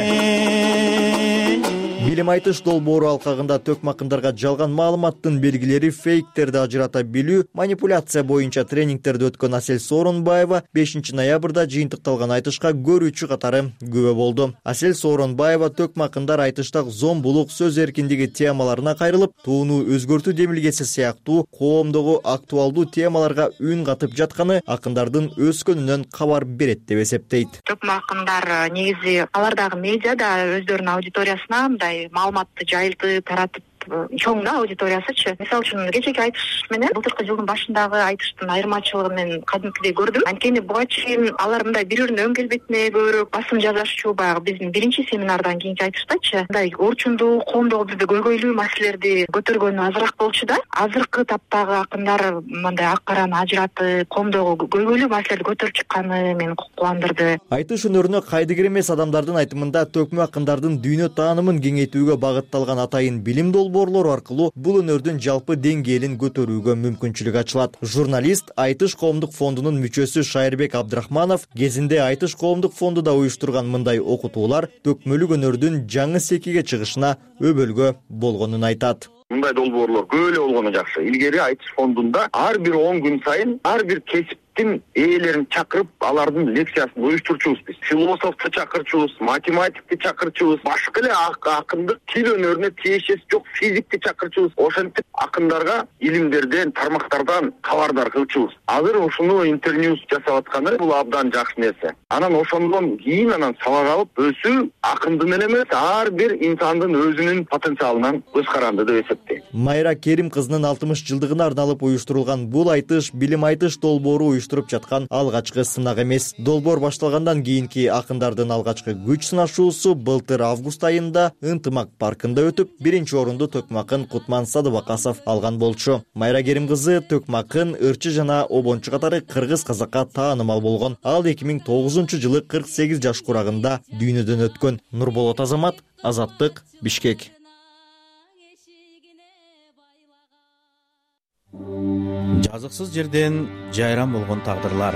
L: Билим айтыш долбоору алкагында төкмакындарга жалган маалыматтын белгилери, фейктерди ажырата билүү, манипуляция боюнча тренингтерди өткөн Асель Сооронбаева бешинчи ноябрда жыйынтыкталган айтышка көрүүчү катары күбө болду. Асель Сооронбаева төкмакындар айтышта зомбулук, сөз эркиндиги темаларына кайрылып, тууну өзгөртүү демилгеси сыяктуу коомдогу актуалдуу темаларга үн катып жатканы акындардын өскөнүнөн кабар берет деп эсептейт.
T: Төкмакындар негизи алардагы медиада өздөрүнүн аудиториясына мындай маалыматты жайылтып, таратып чоң да аудиториясычы. Мисалы үчүн кечеки айтыш менен былтыркы жылдын башындагы айтыштын айырмачылыгын мен кадимкидей көрдүм. Анткени буга чейин алар мындай бири-биринин өң келбетине көбүрөөк басым жасашчу, баягы биздин биринчи семинардан кийинки айтыштачы мындай орчундуу, коомдогу бизде көйгөйлүү маселелерди көтөргөнү азыраак болчу да. Азыркы таптагы акындар мындай ак караны ажыратып, коомдогу көйгөйлүү маселелерди көтөрүп чыкканы мени кубандырды.
L: Айтыш өнөрүнө кайдыгер эмес адамдардын айтымында төкмө акындардын дүйнө таанымын кеңейтүүгө багытталган атайын билим долбоорлору аркылуу бул өнөрдүн жалпы деңгээлин көтөрүүгө мүмкүнчүлүк ачылат. Журналист, Айтыш коомдук фондунун мүчөсү Шайырбек Абдрахманов кезинде Айтыш коомдук фонду да уюштурган мындай окутуулар төкмөлүк өнөрдүн жаңы секиге чыгышына өбөлгө болгонун айтат.
U: Мындай долбоорлор көп эле болгону жакшы. Илгери Айтыш фондунда ар бир он күн сайын ар бир кесип ээлерин чакырып, алардын лекциясын уюштурчубуз биз. Философту чакырчубуз, математикти чакырчубуз, башка эле акындык тил өнөрүнө тиешеси жок физикти чакырчубуз. Ошентип акындарга илимдерден, тармактардан кабардар кылчубуз. Азыр ушуну интерньюс жасап атканы бул абдан жакшы нерсе. Анан ошондон кийин анан сабак алып өсүү акындын эле эмес, ар бир инсандын өзүнүн потенциалынан көз каранды деп эсептейм.
L: Майра Керим кызынын алтымыш жылдыгына арналып уюштурулган бул айтыш билим айтыш долбоору туруп жаткан алгачкы сынак эмес. Долбоор башталгандан кийинки акындардын алгачкы күч сынашуусу былтыр август айында Ынтымак паркында өтүп, биринчи орунду төкмакын Кутман Садыбакасов алган болчу. Майра Керим кызы төкмакын ырчы жана обончу катары кыргыз казакка таанымал болгон. Ал эки миң тогузунчу жылы кырк сегиз жаш курагында дүйнөдөн өткөн. Нурболот Азамат, Азаттык, Бишкек.
V: Жазыксыз жерден жайран болгон тагдырлар.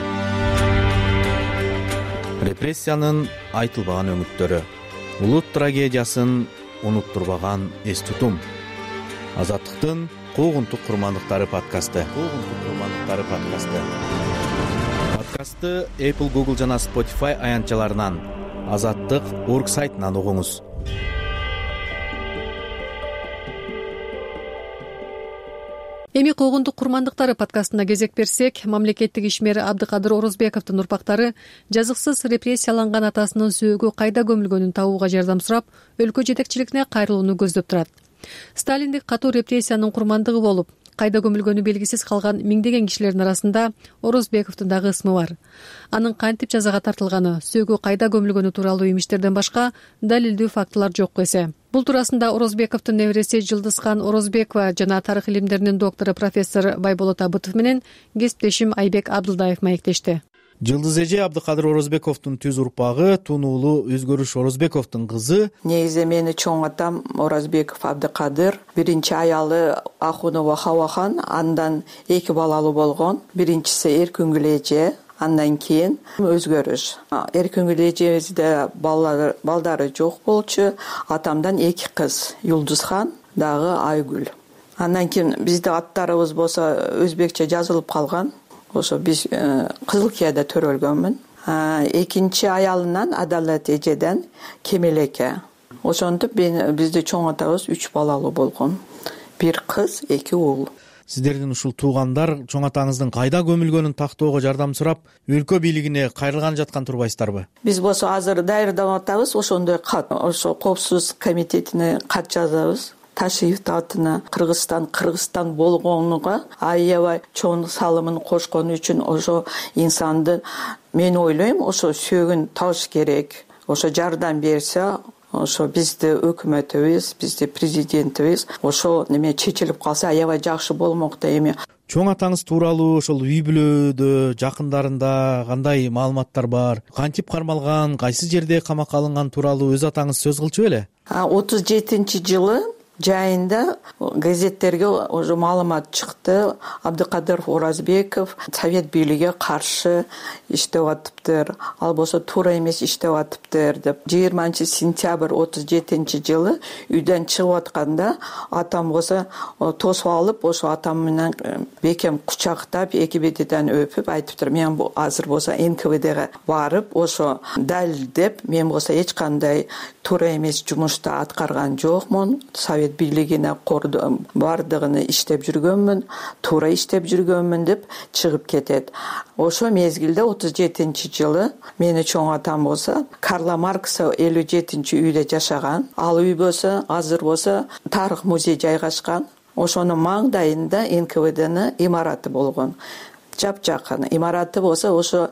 V: Репрессиянын айтылбаган өңүттөрү. Улут трагедиясын унуттурбаган эс тутум. Азаттыктын куугунтук курмандыктары подкасты. Куугунтук курмандыктары подкасты. Подкастты Apple, Google жана Spotify аянтчаларынан, Азаттык точка орг сайтынан угуңуз.
B: Эми куугунтук курмандыктары подкастына кезек берсек, мамлекеттик ишмер Абдыкадыр Орозбековдун урпактары жазыксыз репрессияланган атасынын сөөгү кайда көмүлгөнүн табууга жардам сурап, өлкө жетекчилигине кайрылууну көздөп турат. Сталиндик катуу репрессиянын курмандыгы болуп, кайда көмүлгөнү белгисиз калган миңдеген кишилердин арасында Орозбековдун дагы ысмы бар. Анын кантип жазага тартылганы, сөөгү кайда көмүлгөнү тууралуу имиштерден башка далилдүү фактылар жок эсе. Бул туурасында Орозбековдун небереси Жылдызхан Орозбекова жана тарых илимдеринин доктору профессор Байболот Абытов менен кесиптешим Айбек Абдылдаев маектешти.
V: Жылдыз эже Абдыкадыр Орозбековдун түз урпагы, тун уулу Өзгөрүш Орозбековдун кызы.
C: Негизи мени чоң атам Орозбеков Абдыкадыр, биринчи аялы Ахунова Хавахан, андан эки балалуу болгон. Биринчиси Эркүнгүл эже, андан кийин Өзгөрүш. Эркүнгүл эжебизде балдары балдары жок болчу. Атамдан эки кыз, Юлдузхан дагы Айгүл. Андан кийин бизде аттарыбыз болсо өзбекче жазылып калган. Ошо биз Кызылкияда төрөлгөнмүн. Экинчи аялынан Адалет эжеден Кемелеке. Ошентип бизде чоң атабыз үч балалуу болгон. Бир кыз, эки уул.
V: Сиздердин ушул туугандар чоң атаңыздын кайда көмүлгөнүн тактоого жардам сурап, өлкө бийлигине кайрылган жаткан турбайсыздарбы?
C: Биз болсо азыр даярдап атабыз, ошондой кат, ошо коопсуздук комитетине кат жазабыз. Ташиевдин атына Кыргызстан Кыргызстан болгонуга аябай чоң салымын кошкону үчүн ошо инсанды мен ойлойм, ошо сөөгүн табыш керек. Ошо жардам берсе, ошо бизди өкмөтүбүз, бизди президентибиз ошо неме чечилип калса аябай жакшы болмок да эми.
V: Чоң атаңыз тууралуу ошол үй бүлөдө, жакындарында кандай маалыматтар бар? Кантип кармалган, кайсы жерде камакка алынган тууралуу өз атаңыз сөз кылчу беле?
C: отуз жетинчи жылы жайында газеттерге уже маалымат чыкты. Абдыкадыров Оразбеков совет бийлиги каршы иштеп атыптыр, ал болсо туура эмес иштеп атыптыр деп. жыйырманчы сентябрь отуз жетинчи жылы үйдөн чыгып атканда атам болсо тосуп алып, ошо атам менен бекем кучактап, эки бетиден өпүп айтыптыр. Мен азыр болсо эн ка вэ дге барып, ошо далилдеп, мен болсо эч кандай туура эмес жумушту аткарган жокмун. Совет бийлигине бардыгын иштеп жүргөнмүн, туура иштеп жүргөнмүн деп чыгып кетет. Ошо мезгилде отуз жетинчи жылы мени чоң атам болсо Карла Маркса элүү жетинчи үйдө жашаган. Ал үй болсо азыр болсо тарых музей жайгашкан. Ошонун маңдайында эн ка вэ днын имараты болгон. Жапжакын имараты болсо ошо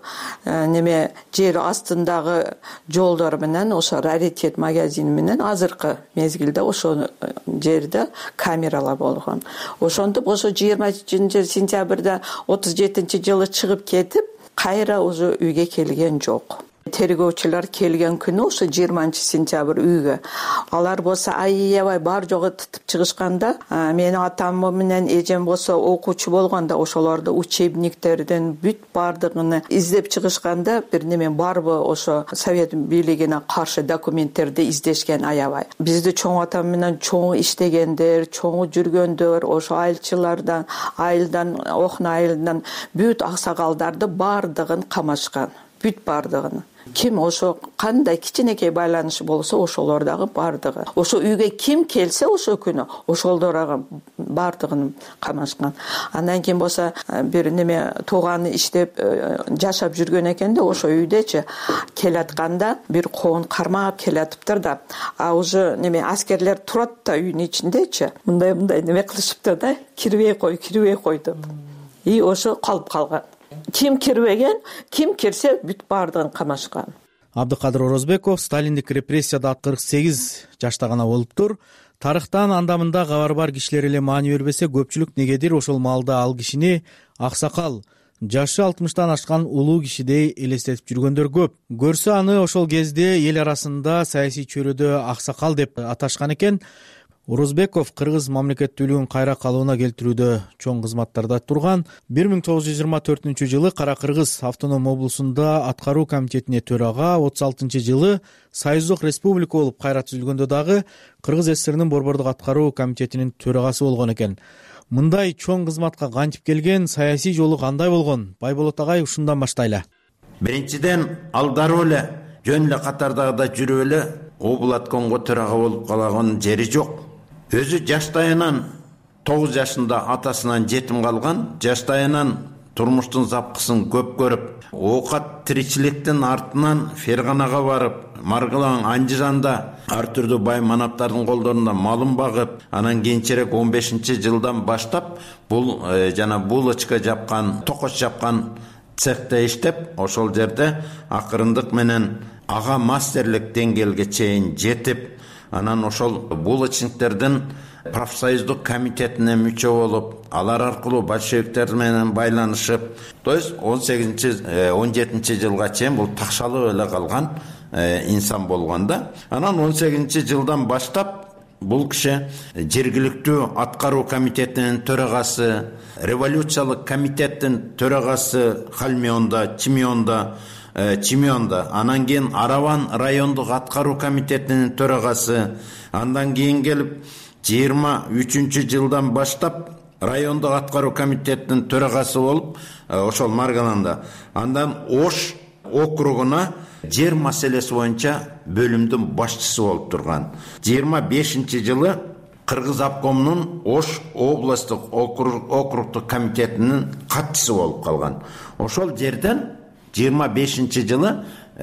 C: неме жер астындагы жолдор менен, ошо раритет магазини менен азыркы мезгилде ошо жерде камералар болгон. Ошондуп ошо жыйырманчы сентябрда отуз жетинчи жылы чыгып кетип, кайра уже үйгө келген жок. Тергөөчүлөр келген күнү ошо жыйырманчы сентябрь үйгө. Алар болсо аябай бар жогу тытып чыгышканда, менин атам менен эжем болсо окуучу болгондо ошолорду учебниктерден бүт бардыгын издеп чыгышканда, бир неме барбы ошо совет бийлигине каршы документтерди издешкен аябай. Бизди чоң атам менен чоң иштегендер, чоң жүргөндөр, ошо айылчылардан, айылдан, окна айылдан бүт аксагалдарды бардыгын камашкан. Бүт бардыгын. Ким ошо кандай кичинекей байланышы болсо ошолор дагы бардыгы. Ошо үйгө ким келсе ошо күнү ошолорго бардыгын камашкан. Андан кийин болсо бир неме тууганы иштеп жашап жүргөн экен да, ошо үйдөчү келатканда бир коон кармап келатыптыр да. А уже неме аскерлер турат да үйдүн ичиндечи. Мындай мындай неме кылышыптыр да, кирбей кой, кирбей кой деп. И ошо калып калган. Ким кирбеген, ким кирсе бүт бардыгын камашкан.
V: Абдыкадыр Орозбеков сталиндик репрессияда кырк сегиз жашта гана болуптур. Тарыхтан анда-мында кабар бар кишилер эле маани бербесе, көпчүлүк негедир ошол маалда ал кишини аксакал, жашы алтымыштан ашкан улуу кишидей элестетип жүргөндөр көп. Көрсө аны ошол кезде эл арасында саясий чөйрөдө аксакал деп аташкан экен. Орозбеков кыргыз мамлекеттүүлүгүн кайра калыбына келтирүүдө чоң кызматтарда турган. бир миң тогуз жүз жыйырма төртүнчү жылы Кара Кыргыз автоном облусунда аткаруу комитетине төрага, отуз алтынчы жылы Союздук республика болуп кайра түзүлгөндө дагы Кыргыз СССРнин борбордук аткаруу комитетинин төрагасы болгон экен. Мындай чоң кызматка кантип келген, саясий жолу кандай болгон? Байболот агай, ушундан баштайлы.
E: Биринчиден, ал дароо эле жөн эле катардагыдай жүрүп эле облаткомго төрага болуп калаган жери жок. Өзү жаштайынан тогуз жашында атасынан жетим калган, жаштайынан турмуштун запкысын көп көрүп, оокат тиричиликтин артынан Ферганага барып, Маргылаң, Анжиранда ар түрдүү бай манаптардын колдорунда малын багып, анан кийинчерээк он бешинчи жылдан баштап бул жана булочка жапкан, токоч жапкан цехте иштеп, ошол жерде акырындык менен ага мастерлик деңгээлге чейин жетип, анан ошол булочниктердин профсоюздук комитетине мүчө болуп, алар аркылуу большевиктер менен байланышып, то есть он сегизинчи он жетинчи жылга чейин бул такшалып эле калган инсан болгон да. Анан он сегизинчи жылдан баштап бул киши жергиликтүү аткаруу комитетинин төрагасы, революциялык комитеттин төрагасы Хальмионда, Чимионда, Чимионда, анан кийин Араван райондук аткаруу комитетинин төрагасы, андан кийин келип жыйырма үчүнчү жылдан баштап райондук аткаруу комитетинин төрагасы болуп, ошол Маргаланда, андан Ош округуна жер маселеси боюнча бөлүмдүн башчысы болуп турган. жыйырма бешинчи жылы Кыргыз обкомунун Ош областтык округдук комитетинин катчысы болуп калган. Ошол жерден жыйырма бешинчи жылы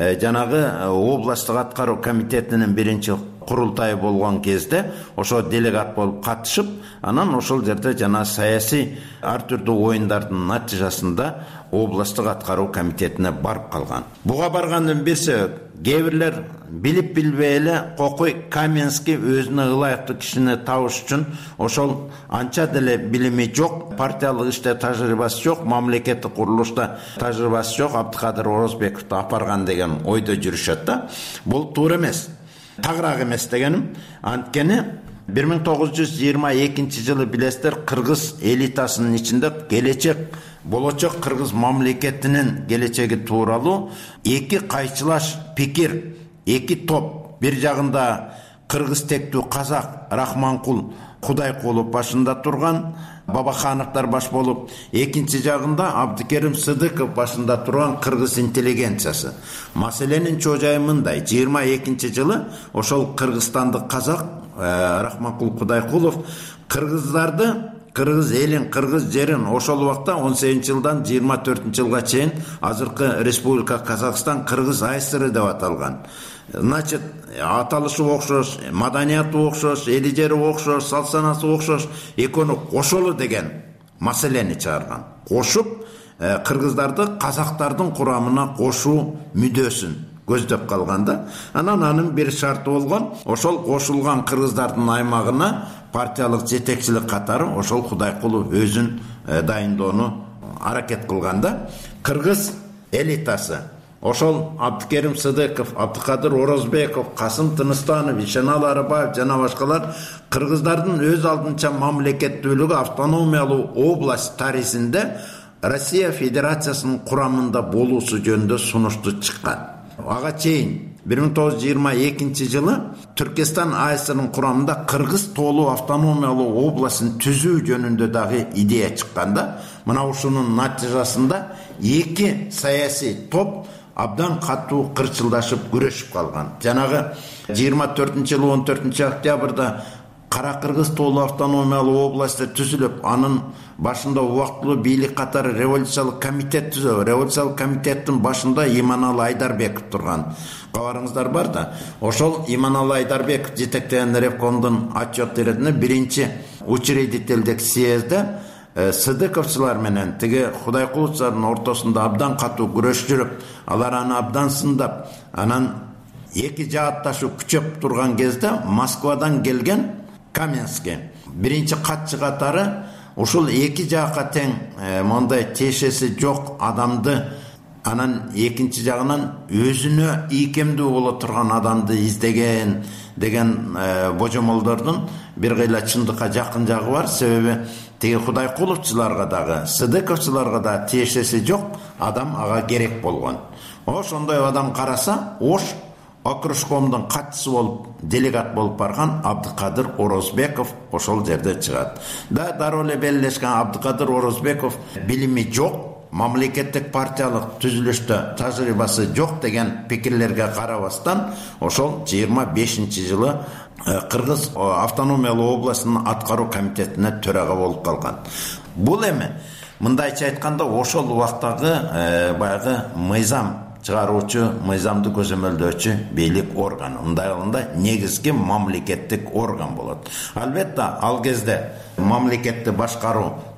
E: жанагы областтык аткаруу комитетинин биринчи курултайы болгон кезде ошо делегат болуп катышып, анан ошол жерде жана саясий ар түрдүү оюндардын натыйжасында областтык аткаруу комитетине барып калган. Буга баргандын бир себеп, кээ бирлер билип билбей эле Кокуй Каменский өзүнө ылайыктуу кишини табыш үчүн ошол анча деле билими жок, партиялык иште тажрыйбасы жок, мамлекеттик курулушта тажрыйбасы жок Абдыкадыр Орозбековду апарган деген ойдо жүрүшөт да. Бул туура эмес. Тагыраак эмес дегеним, анткени бир миң тогуз жүз жыйырма экинчи жылы билесиздер, кыргыз элитасынын ичинде келечек болочок кыргыз мамлекетинин келечеги тууралуу эки кайчылаш пикир, эки топ. Бир жагында кыргыз тектүү казак Рахманкул Кудайкулов башында турган, Бабахановдор баш болуп, экинчи жагында Абдыкерим Сыдыков башында турган кыргыз интеллигенциясы. Маселенин чожайы мындай: жыйырма экинчи жылы ошол кыргызстандык казак Рахманкул Кудайкулов кыргыздарды, кыргыз элин, кыргыз жерин ошол убакта он сегизинчи жылдан жыйырма төртүнчү жылга чейин азыркы Республика Казакстан Кыргыз А С Р деп аталган. Значит, аталышы окшош, маданияты окшош, эли жери окшош, салт санасы окшош, экөөнү кошолу деген маселени чыгарган. Кошуп, кыргыздарды казактардын курамына кошуу мүдөөсүн көздөп калганда, анан анын бир шарты болгон, ошол кошулган кыргыздардын аймагына партиялык жетекчилик катары ошол Кудайкулов өзүн дайындоону аракет кылганда, кыргыз элитасы ошол Абдыкерим Сыдыков, Абдыкадыр Орозбеков, Касым Тыныстанов, Ишенал Арабаев жана башкалар кыргыздардын өз алдынча мамлекеттүүлүгү автономиялуу область тарихинде Россия Федерациясынын курамында болуусу жөнүндө сунушту чыккан. Ага чейин бир миң тогуз жүз жыйырма экинчи жылы Түркистан А С Р'нын курамында кыргыз тоолуу автономиялуу областын түзүү жөнүндө дагы идея чыкканда, мына ушунун натыйжасында эки саясий топ абдан катуу кырчылдашып күрөшүп калган. Жанагы жыйырма төртүнчү жылы он төртүнчү октябрда Кара Кыргыз тоолуу автономиялуу областы түзүлүп, анын башында убактылуу бийлик катары революциялык комитет түзөбү. Революциялык комитеттин башында Иманалы Айдарбеков турган. Кабарыңыздар бар да, ошол Иманалы Айдарбеков жетектеген ревкомдун отчет иретине биринчи учредительдик съезде Сыдыковчулар менен тиги Кудайкуловчулардын ортосунда абдан катуу күрөш жүрүп, алар аны абдан сындап, анан эки жаатташуу күчөп турган кезде Москвадан келген Каменский биринчи катчы катары ушул эки жакка тең мондай тиешеси жок адамды, анан экинчи жагынан өзүнө ийкемдүү боло турган адамды издеген деген божомолдордун бир кыйла чындыкка жакын жагы бар. Себеби тиги Кудайкуловчуларга дагы, Сыдыковчуларга да тиешеси жок адам ага керек болгон. Ошондой адам караса, Ош окружкомдун катчысы болуп, делегат болуп барган Абдыкадыр Орозбеков ошол жерде чыгат. Да дароо эле белгилешкен Абдыкадыр Орозбеков билими жок, мамлекеттик партиялык түзүлүштө тажрыйбасы жок деген пикирлерге карабастан, ошол жыйырма бешинчи жылы Кыргыз автономиялуу областынын аткаруу комитетине төрага болуп калган. Бул эми мындайча айтканда ошол убактагы баягы мыйзам чыгаруучу, мыйзамды көзөмөлдөөчү бийлик орган. Мындай алганда негизги мамлекеттик орган болот. Албетте, ал кезде мамлекетти башкаруу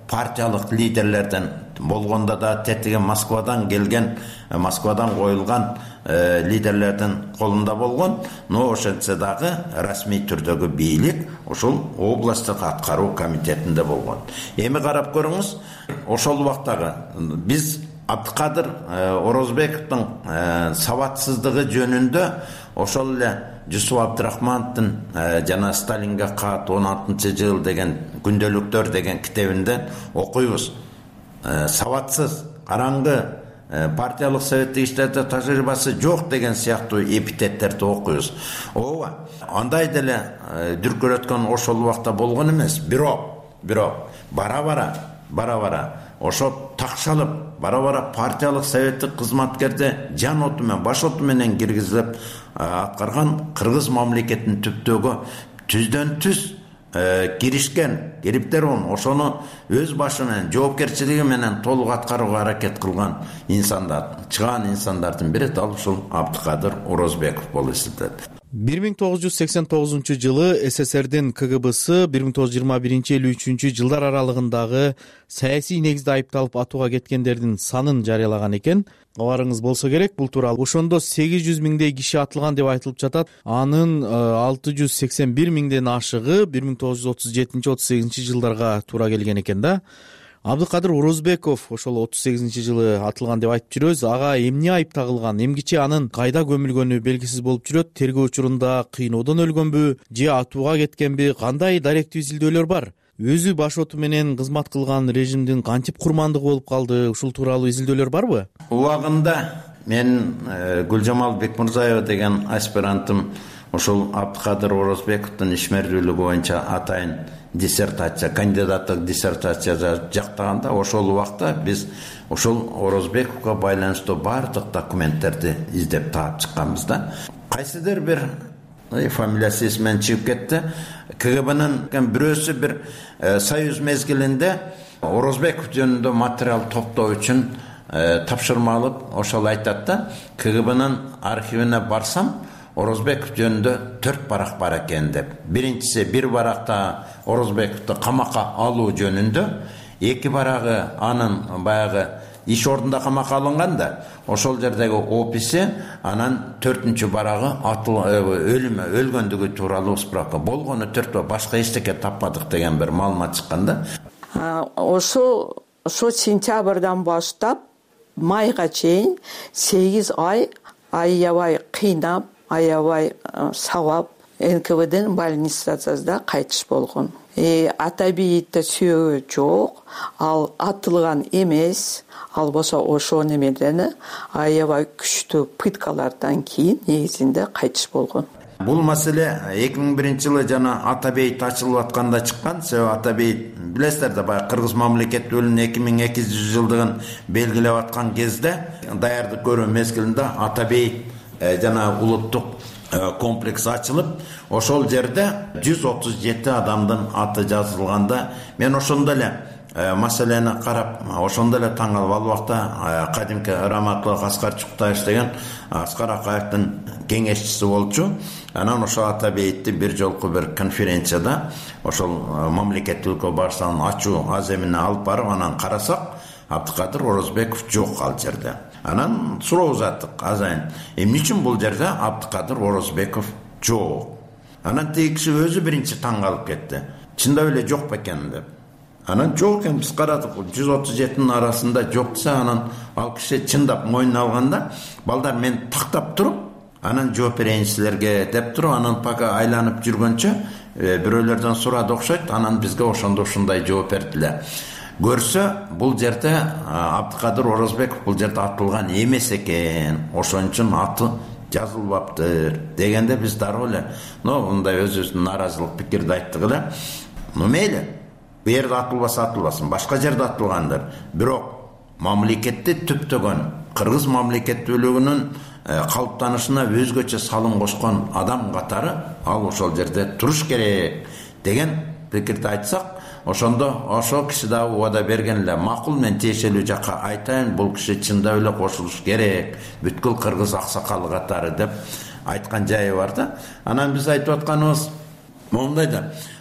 E: партиялык лидерлерден болгондо да тетиги Москвадан келген, Москвадан коюлган лидерлердин колунда болгон, но ошентсе дагы расмий түрдөгү бийлик ошол областтык аткаруу комитетинде болгон. Эми карап көрүңүз, ошол убактагы биз Абдыкадыр Орозбековдун сабатсыздыгы жөнүндө ошол эле Жусуп Абдрахмановдун жана Сталинге кат он алтынчы жыл деген күндөлүктөр деген китебинде окуйбуз. Сабатсыз, караңгы, партиялык советтик иштерде тажрыйбасы жок деген сыяктуу эпитеттерди окуйбуз. Ооба, андай деле дүркүрөткөн ошол убакта болгон эмес. Бирок, бирок бара-бара, бара-бара ошо такшалып, бара-бара партиялык советтик кызматкерди жан оту менен, баш оту менен киргизилип аткарган кыргыз мамлекетинин түптөгү түздөн түз киришкен кериптерон ошону өз башы менен жоопкерчилиги менен толук аткарууга аракет кылган инсандар, чыган инсандардын бири дал ушул Абдыкадыр Орозбеков болуп эсептелет.
V: бир миң тогуз жүз сексен тогузунчу жылы СССРдин КГБсы бир миң тогуз жүз жыйырма биринчи элүү үчүнчү жылдар аралыгындагы саясий негизде айыпталып атууга кеткендердин санын жарыялаган экен. Кабарыңыз болсо керек, бул тууралуу. Ошондо сегиз жүз миңдей киши атылган деп айтылып жатат. Анын алты жүз сексен бир миңден ашыгы бир миң тогуз жүз отуз жетинчи отуз сегизинчи жылдарга туура келген экен да. Абдыкадыр Орозбеков ошол отуз сегизинчи жылы атылган деп айтып жүрөбүз. Ага эмне айып тагылган, эмгиче анын кайда көмүлгөнү белгисиз болуп жүрөт. Тергөө учурунда кыйноодон өлгөнбү же атууга кеткенби, кандай даректүү изилдөөлөр бар? Өзү баш оту менен кызмат кылган режимдин кантип курмандыгы болуп калды? Ушул тууралуу изилдөөлөр барбы?
E: Убагында мен Гүлжамал Бекмурзаева деген аспирантым ошол Абдыкадыр Орозбековдун ишмердүүлүгү боюнча атайын диссертация, кандидаттык диссертация жактаганда ошол убакта биз ошол Орозбековго байланыштуу баардык документтерди издеп таап чыкканбыз да. Кайсыдыр бир фамилиясы эсимден чыгып кетти. КГБнын бирөөсү бир союз мезгилинде Орозбеков жөнүндө материал топтоо үчүн тапшырма алып, ошол айтат да, КГБнын архивине барсам Орозбеков жөнүндө төрт барак бар экен деп. Биринчиси бир баракта Орозбековду камакка алуу жөнүндө, эки барагы анын баягы иш ордунда камакка алынган да, ошол жердеги описи, анан төртүнчү барагы өлүмү, өлгөндүгү тууралуу справка. Болгону төрт, башка эчтеке таппадык деген бир маалымат чыккан да.
C: Ошо ошо сентябрдан баштап майга чейин сегиз ай аябай кыйнап, аябай сабап эн ка вэ-дин больницасында кайтыш болгон. Ата бейитте сүйөгү жок, ал атылган эмес, ал болсо ошо немеден аябай күчтүү пыткалардан кийин негизинде кайтыш болгон.
E: Бул маселе эки миң биринчи жылы жана Ата бейит ачылып атканда чыккан. Себеби Ата бейит билесиздер да, баягы кыргыз мамлекеттүүлүгүнүн эки миң эки жүз жылдыгын белгилеп аткан кезде, даярдык көрүү мезгилинде Ата бейит жана улуттук комплекс ачылып, ошол жерде жүз отуз жети адамдын аты жазылганда, мен ошондо эле маселени карап, ошондо эле таң калып, ал убакта кадимки раматтуулук Аскар Чукутаев деген Аскар Акаевдин кеңешчиси болчу. Анан ошол Ата бейитти бир жолку бир конференцияда ошол мамлекеттүүлүккө барсанын ачуу аземине алып барып, анан карасак, Абдыкадыр Орозбеков жок ал жерде. Анан суроо узаттык азайын. Эмне үчүн бул жерде Абдыкадыр Орозбеков жок? Анан тиги киши өзү биринчи таң калып кетти. Чындап эле жок бекен деп. Анан жок экен, биз карадык, жүз отуз жетинин арасында жок десе, анан ал киши чындап мойнуна алганда, балдар мен тактап туруп, анан жооп берейин силерге деп туруп, анан пока айланып жүргөнчө бирөөлөрдөн сурады окшойт, анан бизге ошондо ушундай жооп бердилер. Көрсө, бул жерде Абдыкадыр Орозбеков бул жерде атылган эмес экен, ошон үчүн аты жазылбаптыр дегенде биз дароо эле, но мындай өзүбүздүн нааразылык пикирди айттык эле. Ну мейли, бу жерде атылбаса атылбасын, башка жерде атылгандыр. Бирок мамлекетти түптөгөн, кыргыз мамлекеттүүлүгүнүн калыптанышына өзгөчө салым кошкон адам катары ал ошол жерде туруш керек деген пикирди айтсак, ошондо ошол киши да убада берген эле. Макул, мен тиешелүү жакка айтайын, бул киши чындап эле кошулуш керек, бүткүл кыргыз аксакалы катары деп айткан жайы бар да. Анан биз айтып атканыбыз моундай да,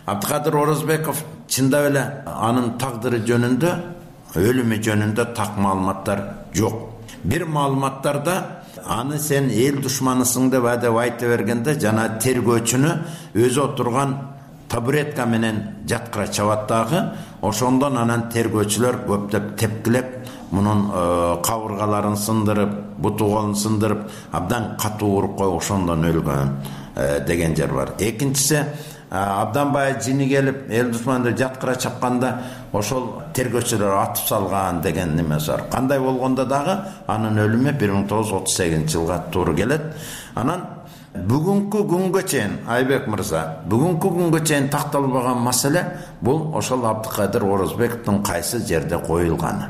E: Абдыкадыр Орозбеков чындап эле анын тагдыры жөнүндө, өлүмү жөнүндө так маалыматтар жок. Бир маалыматтарда аны сен эл душманысың деп адеп айта бергенде жана тергөөчүнү өзү отурган табуретка менен жаткыра чабат дагы. Ошондон анан тергөөчүлөр көптөп тепкилеп, мунун кабыргаларын сындырып, буту колун сындырып, абдан катуу уруп коюп ошондон өлгөн деген жер бар. Экинчиси, абдан бая жини келип, эл душманды жаткыра чапканда ошол тергөөчүлөр атып салган деген немеси бар. Кандай болгондо дагы анын өлүмү бир миң тогуз жүз отуз сегизинчи жылга туура келет. Анан бүгүнкү күнгө чейин, Айбек мырза, бүгүнкү күнгө чейин такталбаган маселе бул ошол Абдыкадыр Орозбековдун кайсы жерде коюлганы.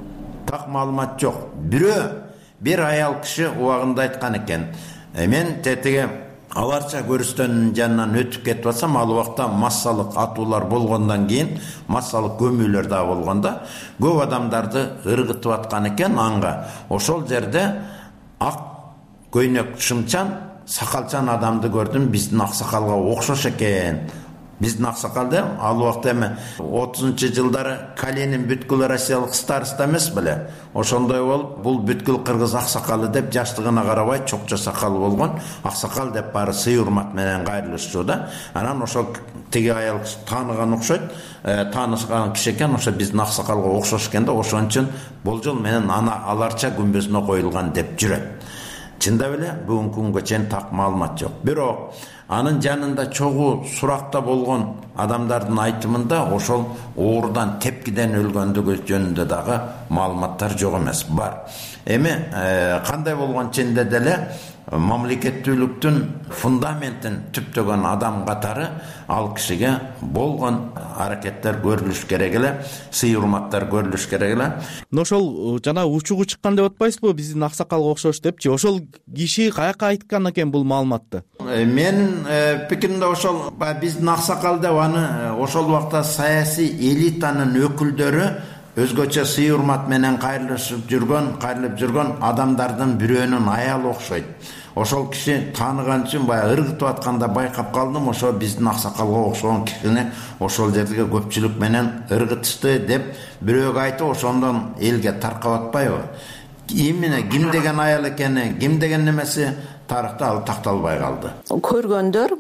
E: Так маалымат жок. Бирөө бир аял киши убагында айткан экен. Мен тетиге аларча көрүстөнүн жанынан өтүп кетип атсам, ал убакта массалык атуулар болгондон кийин, массалык көмүүлөр да болгондо, көп адамдарды ыргытып аткан экен анга. Ошол жерде ак көйнөк шымчан, сакалчан адамды көрдүм, биздин аксакалга окшош экен. Биздин аксакал деп, ал убакта эме отузунчу жылдары Калинин бүткүл Россиялык староста эмес беле. Ошондой болуп, бул бүткүл кыргыз аксакалы деп жаштыгына карабай чокчо сакалы болгон, аксакал деп баары сый урмат менен кайрылышчу да. Анан ошол тиги аял тааныган окшойт, таанышкан киши экен, ошо биздин аксакалга окшош экен да, ошон үчүн болжол менен ана аларча күмбөзүнө коюлган деп жүрөт. Чындап эле бүгүнкү күнгө чейин так маалымат жок. Бирок анын жанында чогуу суракта болгон адамдардын айтымында ошол оорудан, тепкиден өлгөндүгү жөнүндө дагы маалыматтар жок эмес, бар. Эми кандай болгон ченде деле мамлекеттүүлүктүн фундаментин түптөгөн адам катары ал кишиге болгон аракеттер көрүлүш керек эле, сый урматтар көрүлүш керек эле.
V: Ошол жана учугу чыккан деп атпайсызбы, биздин аксакалга окшош депчи? Ошол киши каяка айткан экен бул маалыматты?
E: Менин пикиримде ошол биздин аксакал деп аны ошол убакта саясий элитанын өкүлдөрү өзгөчө сый урмат менен кайрылышып жүргөн, кайрылып жүргөн адамдардын бирөөнүн аялы окшойт. Ошол киши тааныган үчүн баягы ыргытып атканда байкап калдым, ошо биздин аксакалга окшогон кишини ошол жерге көпчүлүк менен ыргытышты деп бирөөгө айтып, ошондон элге таркап атпайбы? Именно ким деген аял экени, ким деген немеси тарыхта ал такталбай калды.
C: Көргөндөр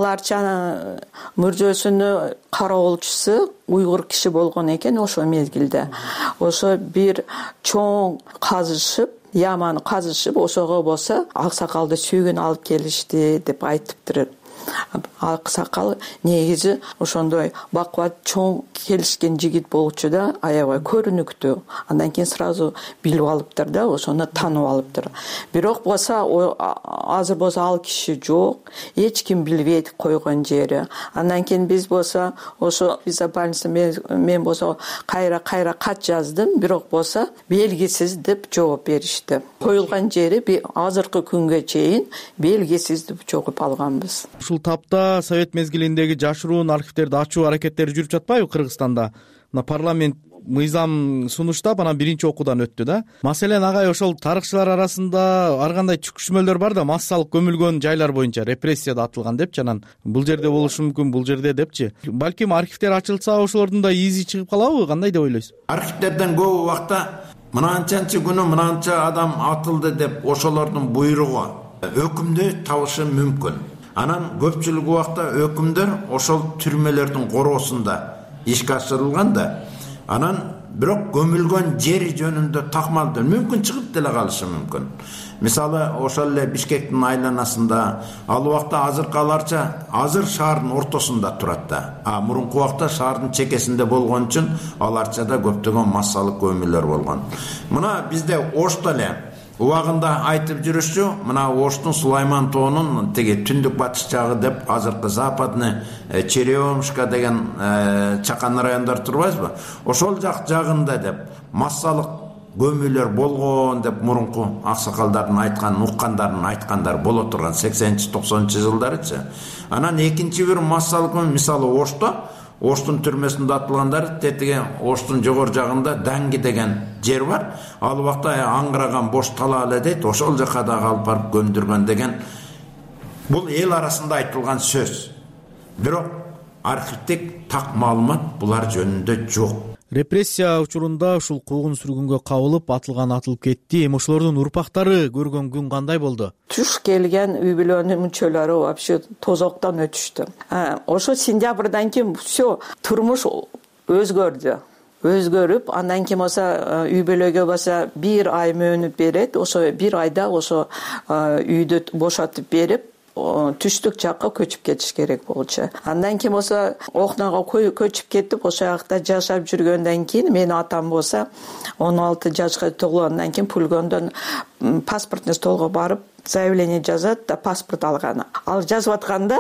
C: аларча мөржөсүнүн кароолчусу уйгур киши болгон экен ошо мезгилде. Ошо бир чоң казышып, яманы казышып, ошого болсо аксакалды сүйгөн алып келишти деп айтыптыр. Аксакал негизи ошондой бакубат чоң келишкен жигит болчу да, аябай көрүнүктүү. Андан кийин сразу билип алыптыр да, ошону таанып алыптыр. Бирок болсо азыр болсо ал киши жок, эч ким билбейт койгон жери. Андан кийин биз болсо ошо безопасность мен болсо кайра кайра кат жаздым, бирок болсо белгисиз деп жооп беришти. Коюлган жери азыркы күнгө чейин белгисиз деп жооп алганбыз.
V: Ушул тапта совет мезгилиндеги жашыруун архивтерди ачуу аракеттери жүрүп жатпайбы Кыргызстанда? Мына парламент мыйзам сунуштап анан биринчи окуудан өттү да. Маселен агай ошол тарыхчылар арасында ар кандай чүкүшмөлөр бар да, массалык көмүлгөн жайлар боюнча репрессияда атылган депчи, анан бул жерде болушу мүмкүн, бул жерде депчи. Балким архивтер ачылса ошолордун да изи чыгып калабы? Кандай деп ойлойсуз?
E: Архивтерден көп убакта мынанчанчы күнү мынанча адам атылды деп ошолордун буйругу өкүмдү табышы мүмкүн. Анан көпчүлүк убакта өкүмдөр ошол түрмөлөрдүн короосунда ишке ашырылган да. Анан бирок көмүлгөн жери жөнүндө такмалды мүмкүн чыгып деле калышы мүмкүн. Мисалы, ошол эле Бишкектин айланасында ал убакта азыркы аларча азыр шаардын ортосунда турат да. А мурунку убакта шаардын чекесинде болгон үчүн аларчада көптөгөн массалык көмүүлөр болгон. Мына бизде Ошто эле убагында айтып жүрүшчү, мына Оштун Сулайман тоонун теги түндүк батыш жагы деп азыркы западный Черемушка деген чакан райондар турбайбызбы? Ошол жак жагында деп массалык көмүүлөр болгон деп мурунку аксакалдардын айткан, уккандардын айткандар боло турган сексенинчи токсонунчу жылдарычы. Анан экинчи бир массалык мисалы Ошто Оштун түрмөсүндө атылгандар тетиге Оштун жогор жагында Данги деген жер бар. Ал убакта аңгыраган бош талаа эле дейт, ошол жака дагы алып барып көмдүргөн деген бул эл арасында айтылган сөз. Бирок архивдик так маалымат булар жөнүндө жок.
V: Репрессия учурунда ушул куугун сүргүнгө кабылып атылган атылып кетти. Эми ошолордун урпактары көргөн күн кандай болду?
C: Туш келген үй бүлөнүн мүчөлөрү вообще тозоктон өтүштү. Ошо сентябрдан кийин все турмуш өзгөрдү. Өзгөрүп, андан кийин болсо үй бүлөгө болсо бир ай мөөнөт берет. Ошо бир айда ошо үйдү бошотуп берип, түштүк жакка көчүп кетиш керек болчу. Андан кийин болсо окнага көчүп кетип, ошо жакта жашап жүргөндөн кийин менин атам болсо он алты жашка толгондон кийин Пулгондон паспортный столго барып заявление жазат да паспорт алган. Ал жазып атканда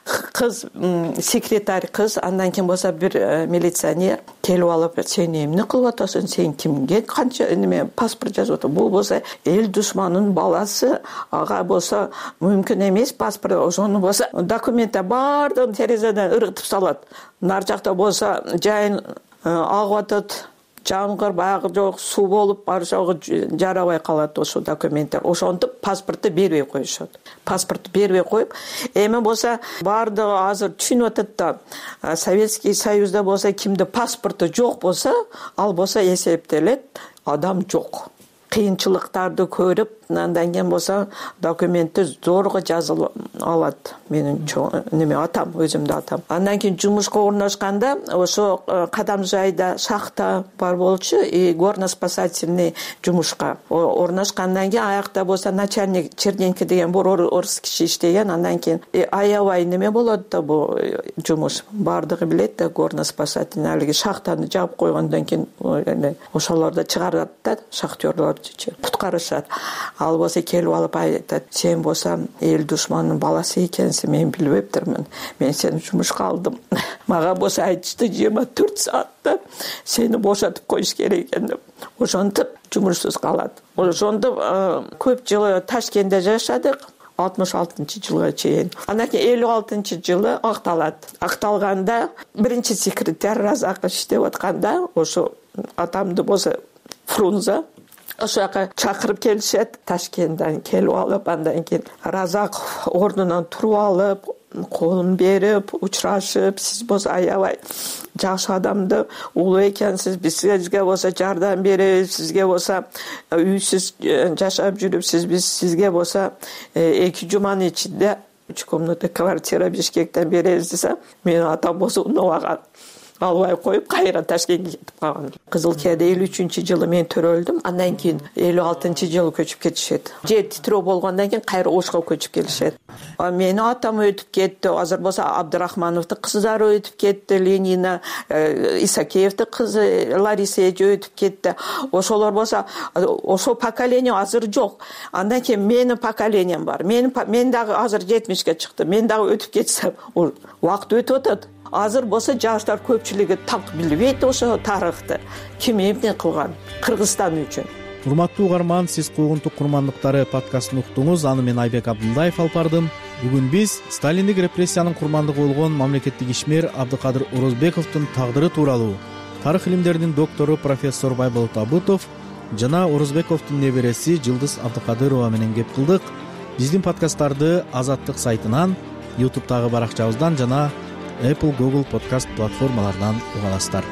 C: кыз секретарь кыз, андан кийин болсо бир милиционер келип алып, сен эмне кылып атасың, сен кимге канча неме паспорт жазып атасың? Бул болсо эл душманынын баласы, ага болсо мүмкүн эмес паспорт. Ошону болсо документ баардыгын терезеден ыргытып салат. Нар жакта болсо жайын агып атат. Жамгыр баягы жок, суу болуп баршагы жарабай калат ошо документтер. Ошонтип паспортты бербей коюшат. Паспортты бербей коюп, эми болсо баардыгы азыр түшүнүп атат да, Советский Союзда болсо кимде паспорту жок болсо, ал болсо эсептелет, адам жок. Кыйынчылыктарды көрүп, андан кийин болсо документти зорго жазылып алат. Менин неме атам, өзүмдүн атам. Андан кийин жумушка орношканда ошо кадам жайда шахта бар болчу, и горно-спасательный жумушка орношкандан кийин аякта болсо начальник Черненко деген бир орус киши иштеген. Андан кийин аябай неме болот да бул жумуш. Бардыгы билет да горно-спасательный алиги шахтаны жаап койгондон кийин ошолорду чыгарат да, шахтерлорду куткарышат. Ал болсо келип алып айтат, сен болсо эл душманынын баласы экенсиң, мен билбептирмин. Мен сени жумушка алдым. Мага болсо айтышты жыйырма төрт саатта сени бошотуп коюш керек экен деп. Ошентип жумушсуз калат. Ошондо көп жыл Ташкентте жашадык. алтымыш алтынчы жылга чейин. Андан кийин элүү алтынчы жылы акталат. Акталганда биринчи секретарь Разак иштеп атканда, ошо атамды болсо Фрунзе ошо жака чакырып келишет. Ташкенттен келип алып, андан кийин Разак ордунан туруп алып, колун берип, учурашып, сиз болсо аябай жакшы адамды, улуу экенсиз, биз сизге болсо жардам беребиз, сизге болсо үйсүз жашап жүрүпсүз, биз сизге болсо эки жуманын ичинде үч комната квартира Бишкектен беребиз десе, менин атам болсо унабаган. Албай коюп, кайра Ташкентке кетип калган. Кызылкияда элүү үчүнчү жылы мен төрөлдүм. Андан кийин элүү алтынчы жылы көчүп кетишет. Жер титирөө болгондон кийин кайра Ошко көчүп келишет. Менин атам өтүп кетти. Азыр болсо Абдрахмановдун кыздары өтүп кетти. Ленина, Исакеевдин кызы Лариса эже өтүп кетти. Ошолор болсо ошо поколение азыр жок. Андан кийин менин поколением бар. Мен мен дагы азыр жетимишке чыктым. Мен дагы өтүп кетсем, убакыт өтүп атат. Азыр болсо жаштар көпчүлүгү так билбейт ошо тарыхты. Ким эмне кылган Кыргызстан үчүн.
V: Урматтуу угарман, сиз куугунтук курмандыктары подкастын уктуңуз. Аны мен Айбек Абдулдаев алып бардым. Бүгүн биз сталиндик репрессиянын курмандыгы болгон мамлекеттик ишмер Абдыкадыр Орозбековдун тагдыры тууралуу тарых илимдеринин доктору профессор Байболот Абутов жана Орозбековдун небереси Жылдыз Абдыкадырова менен кеп кылдык. Биздин подкасттарды Азаттык сайтынан, YouTube'дагы баракчабыздан жана Apple, Google подкаст платформаларынан уга аласыздар.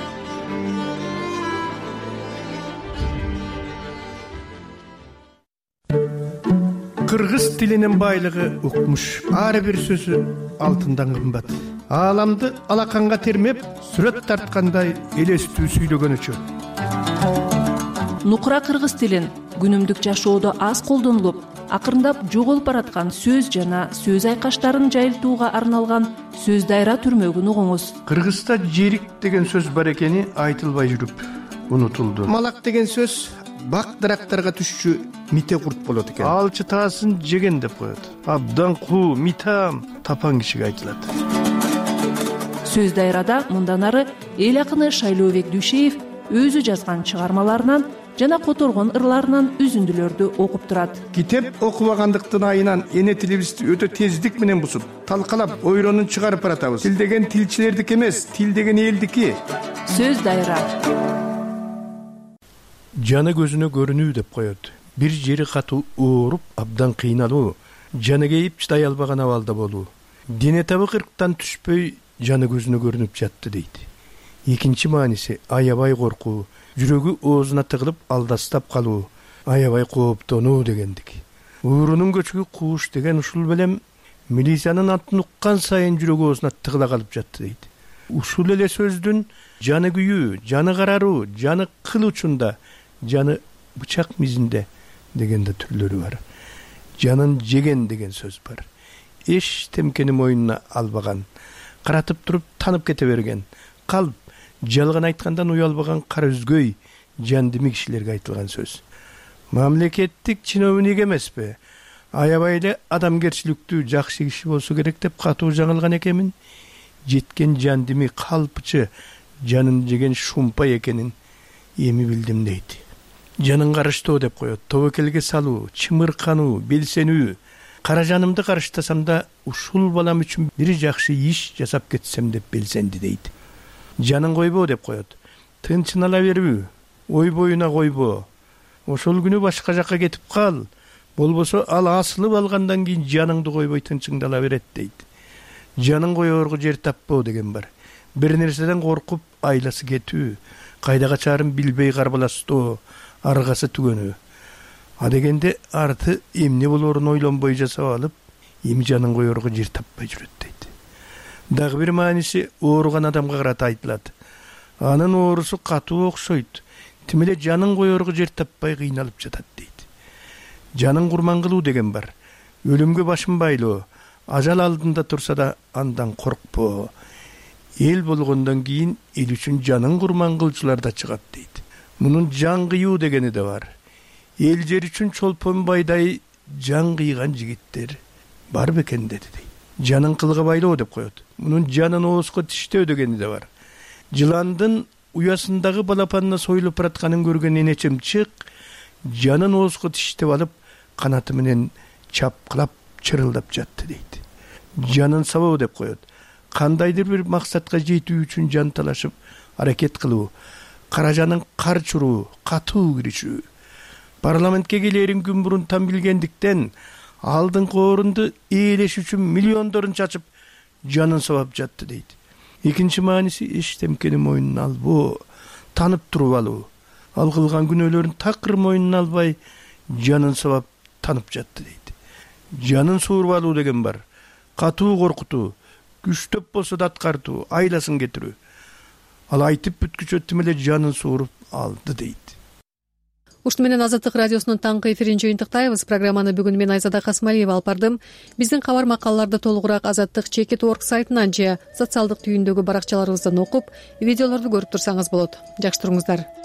A: Кыргыз тилинин байлыгы укмуш. Ар бир сөзү алтындан кымбат. Ааламды алаканга термеп, сүрөт тарткандай элестүү сүйлөгөнүчө.
F: Нукура кыргыз тилин күнүмдүк жашоодо аз колдонулуп, акырындап жоголуп бараткан сөз жана сөз айкаштарын жайылтууга арналган сөз дайра түрмөгүн угуңуз.
A: Кыргызда жерик деген сөз бар экени айтылбай жүрүп унутулду. Малак деген сөз бак дарактарга түшчү мите курт болот экен. Ал чытаасын жеген деп коет. Абдан куу, митам тапан кишиге айтылат.
F: Сөз дайрада мындан ары эл акыны Шайлообек Дүйшеев өзү жазган чыгармаларынан жана которгон ырларынан үзүндүлөрдү окуп турат.
A: Китеп окубагандыктын айынан эне тилибизди өтө тездик менен бузуп, талкалап, ойронун чыгарып баратабыз. Тил деген тилчилердики эмес, тил деген элдики.
F: Сөз дайра.
A: Жаны көзүнө көрүнүү деп коет. Бир жери катуу ооруп, абдан кыйналуу, жаны кейип чыдай албаган абалда болуу. Дене табы кырктан түшпөй, жаны көзүнө көрүнүп жатты дейт. Экинчи мааниси аябай коркуу, жүрөгү оозуна тыгылып алдастап калуу, аябай кооптонуу дегендик. Уурунун көчүгү кууш деген ушул белем милициянын атын уккан сайын жүрөгү оозуна тыгыла калып жатты дейт. Ушул эле сөздүн жаны күйүү, жаны караруу, жаны кыл учунда, жаны бычак мизинде дегенде түрлөрү бар. Жанын жеген деген сөз бар. Эч темкени мойнуна албаган, каратып туруп танып кете берген, калп, жалган айткандан уялбаган кара үзгөй, жандими кишилерге айтылган сөз. Мамлекеттик чиновник эмеспи, аябай эле адамгерчиликтүү жакшы киши болсо керек деп катуу жаңылган экенмин. Жеткен жандими калпчы, жанын жеген шумпа экенин эми билдим дейт. Жанын карыштоо деп коет, тобокелге салуу, чымыркануу, белсенүү. Кара жанымды карыштасам да ушул балам үчүн бир жакшы иш жасап кетсем деп белсенди дейт. Жанын койбоо деп коет, тынчын ала бербүү, ой боюна койбоо. Ошол күнү башка жакка кетип кал, болбосо ал асылып алгандан кийин жаныңды койбой тынчыңды ала берет дейт. Жанын коерго жер таппоо деген бар. Бир нерседен коркуп айласы кетүү, кайда качаарын билбей карбаластоо, аргасы түгөнүү. А дегенде арты эмне болоорун ойлонбой жасап алып, эми жанын коерго жер таппай жүрөт дейт. Дагы бир мааниси ооруган адамга карата айтылат. Анын оорусу катуу окшойт. Тим эле жанын коерго жер таппай кыйналып жатат дейт. Жанын курман кылуу деген бар. Өлүмгө башын байлоо, ажал алдында турса да андан коркпоо. Эл болгондон кийин эл үчүн жанын курман кылчулар да чыгат дейт. Мунун жан кыйуу дегени да бар. Эл жер үчүн чолпон байдай жан кыйган жигиттер бар бекен деди дейт. Жанын кылга байлоо деп коет. Мунун жанын оозго тиштөө дегени да бар. Жыландын уясындагы балапанына союлуп баратканын көргөн энечем чык, жанын оозго тиштеп алып, канаты менен чапкылап чырылдап жатты дейт. Жанын сабоо деп коет. Кандайдыр бир максатка жетүү үчүн жан талашып аракет кылуу, кара жанын кар чуруу, катуу киришүү. Парламентке келерин күн мурун там билгендиктен алдыңкы орунду ээлеш үчүн миллиондорун чачып жанын сабап жатты дейт. Экинчи мааниси эч темкени мойнуна албоо, танып туруп алуу. Ал кылган күнөөлөрүн такыр мойнуна албай жанын сабап танып жатты дейт. Жанын сууруп алуу деген бар. Катуу коркутуу, күчтөп болсо да аткартуу, айласын кетирүү. Ал айтып бүткүчө тим эле жанын сууруп алды дейт.
B: Ушуну менен Азаттык радиосунун таңкы эфирин жыйынтыктайбыз. Программаны бүгүн мен Айзада Касмалиева алып бардым. Биздин кабар макалаларды толугураак Азаттык чекит точка орг сайтынан же социалдык түйүндөгү баракчаларыбыздан окуп, видеолорду көрүп турсаңыз болот. Жакшы туруңуздар.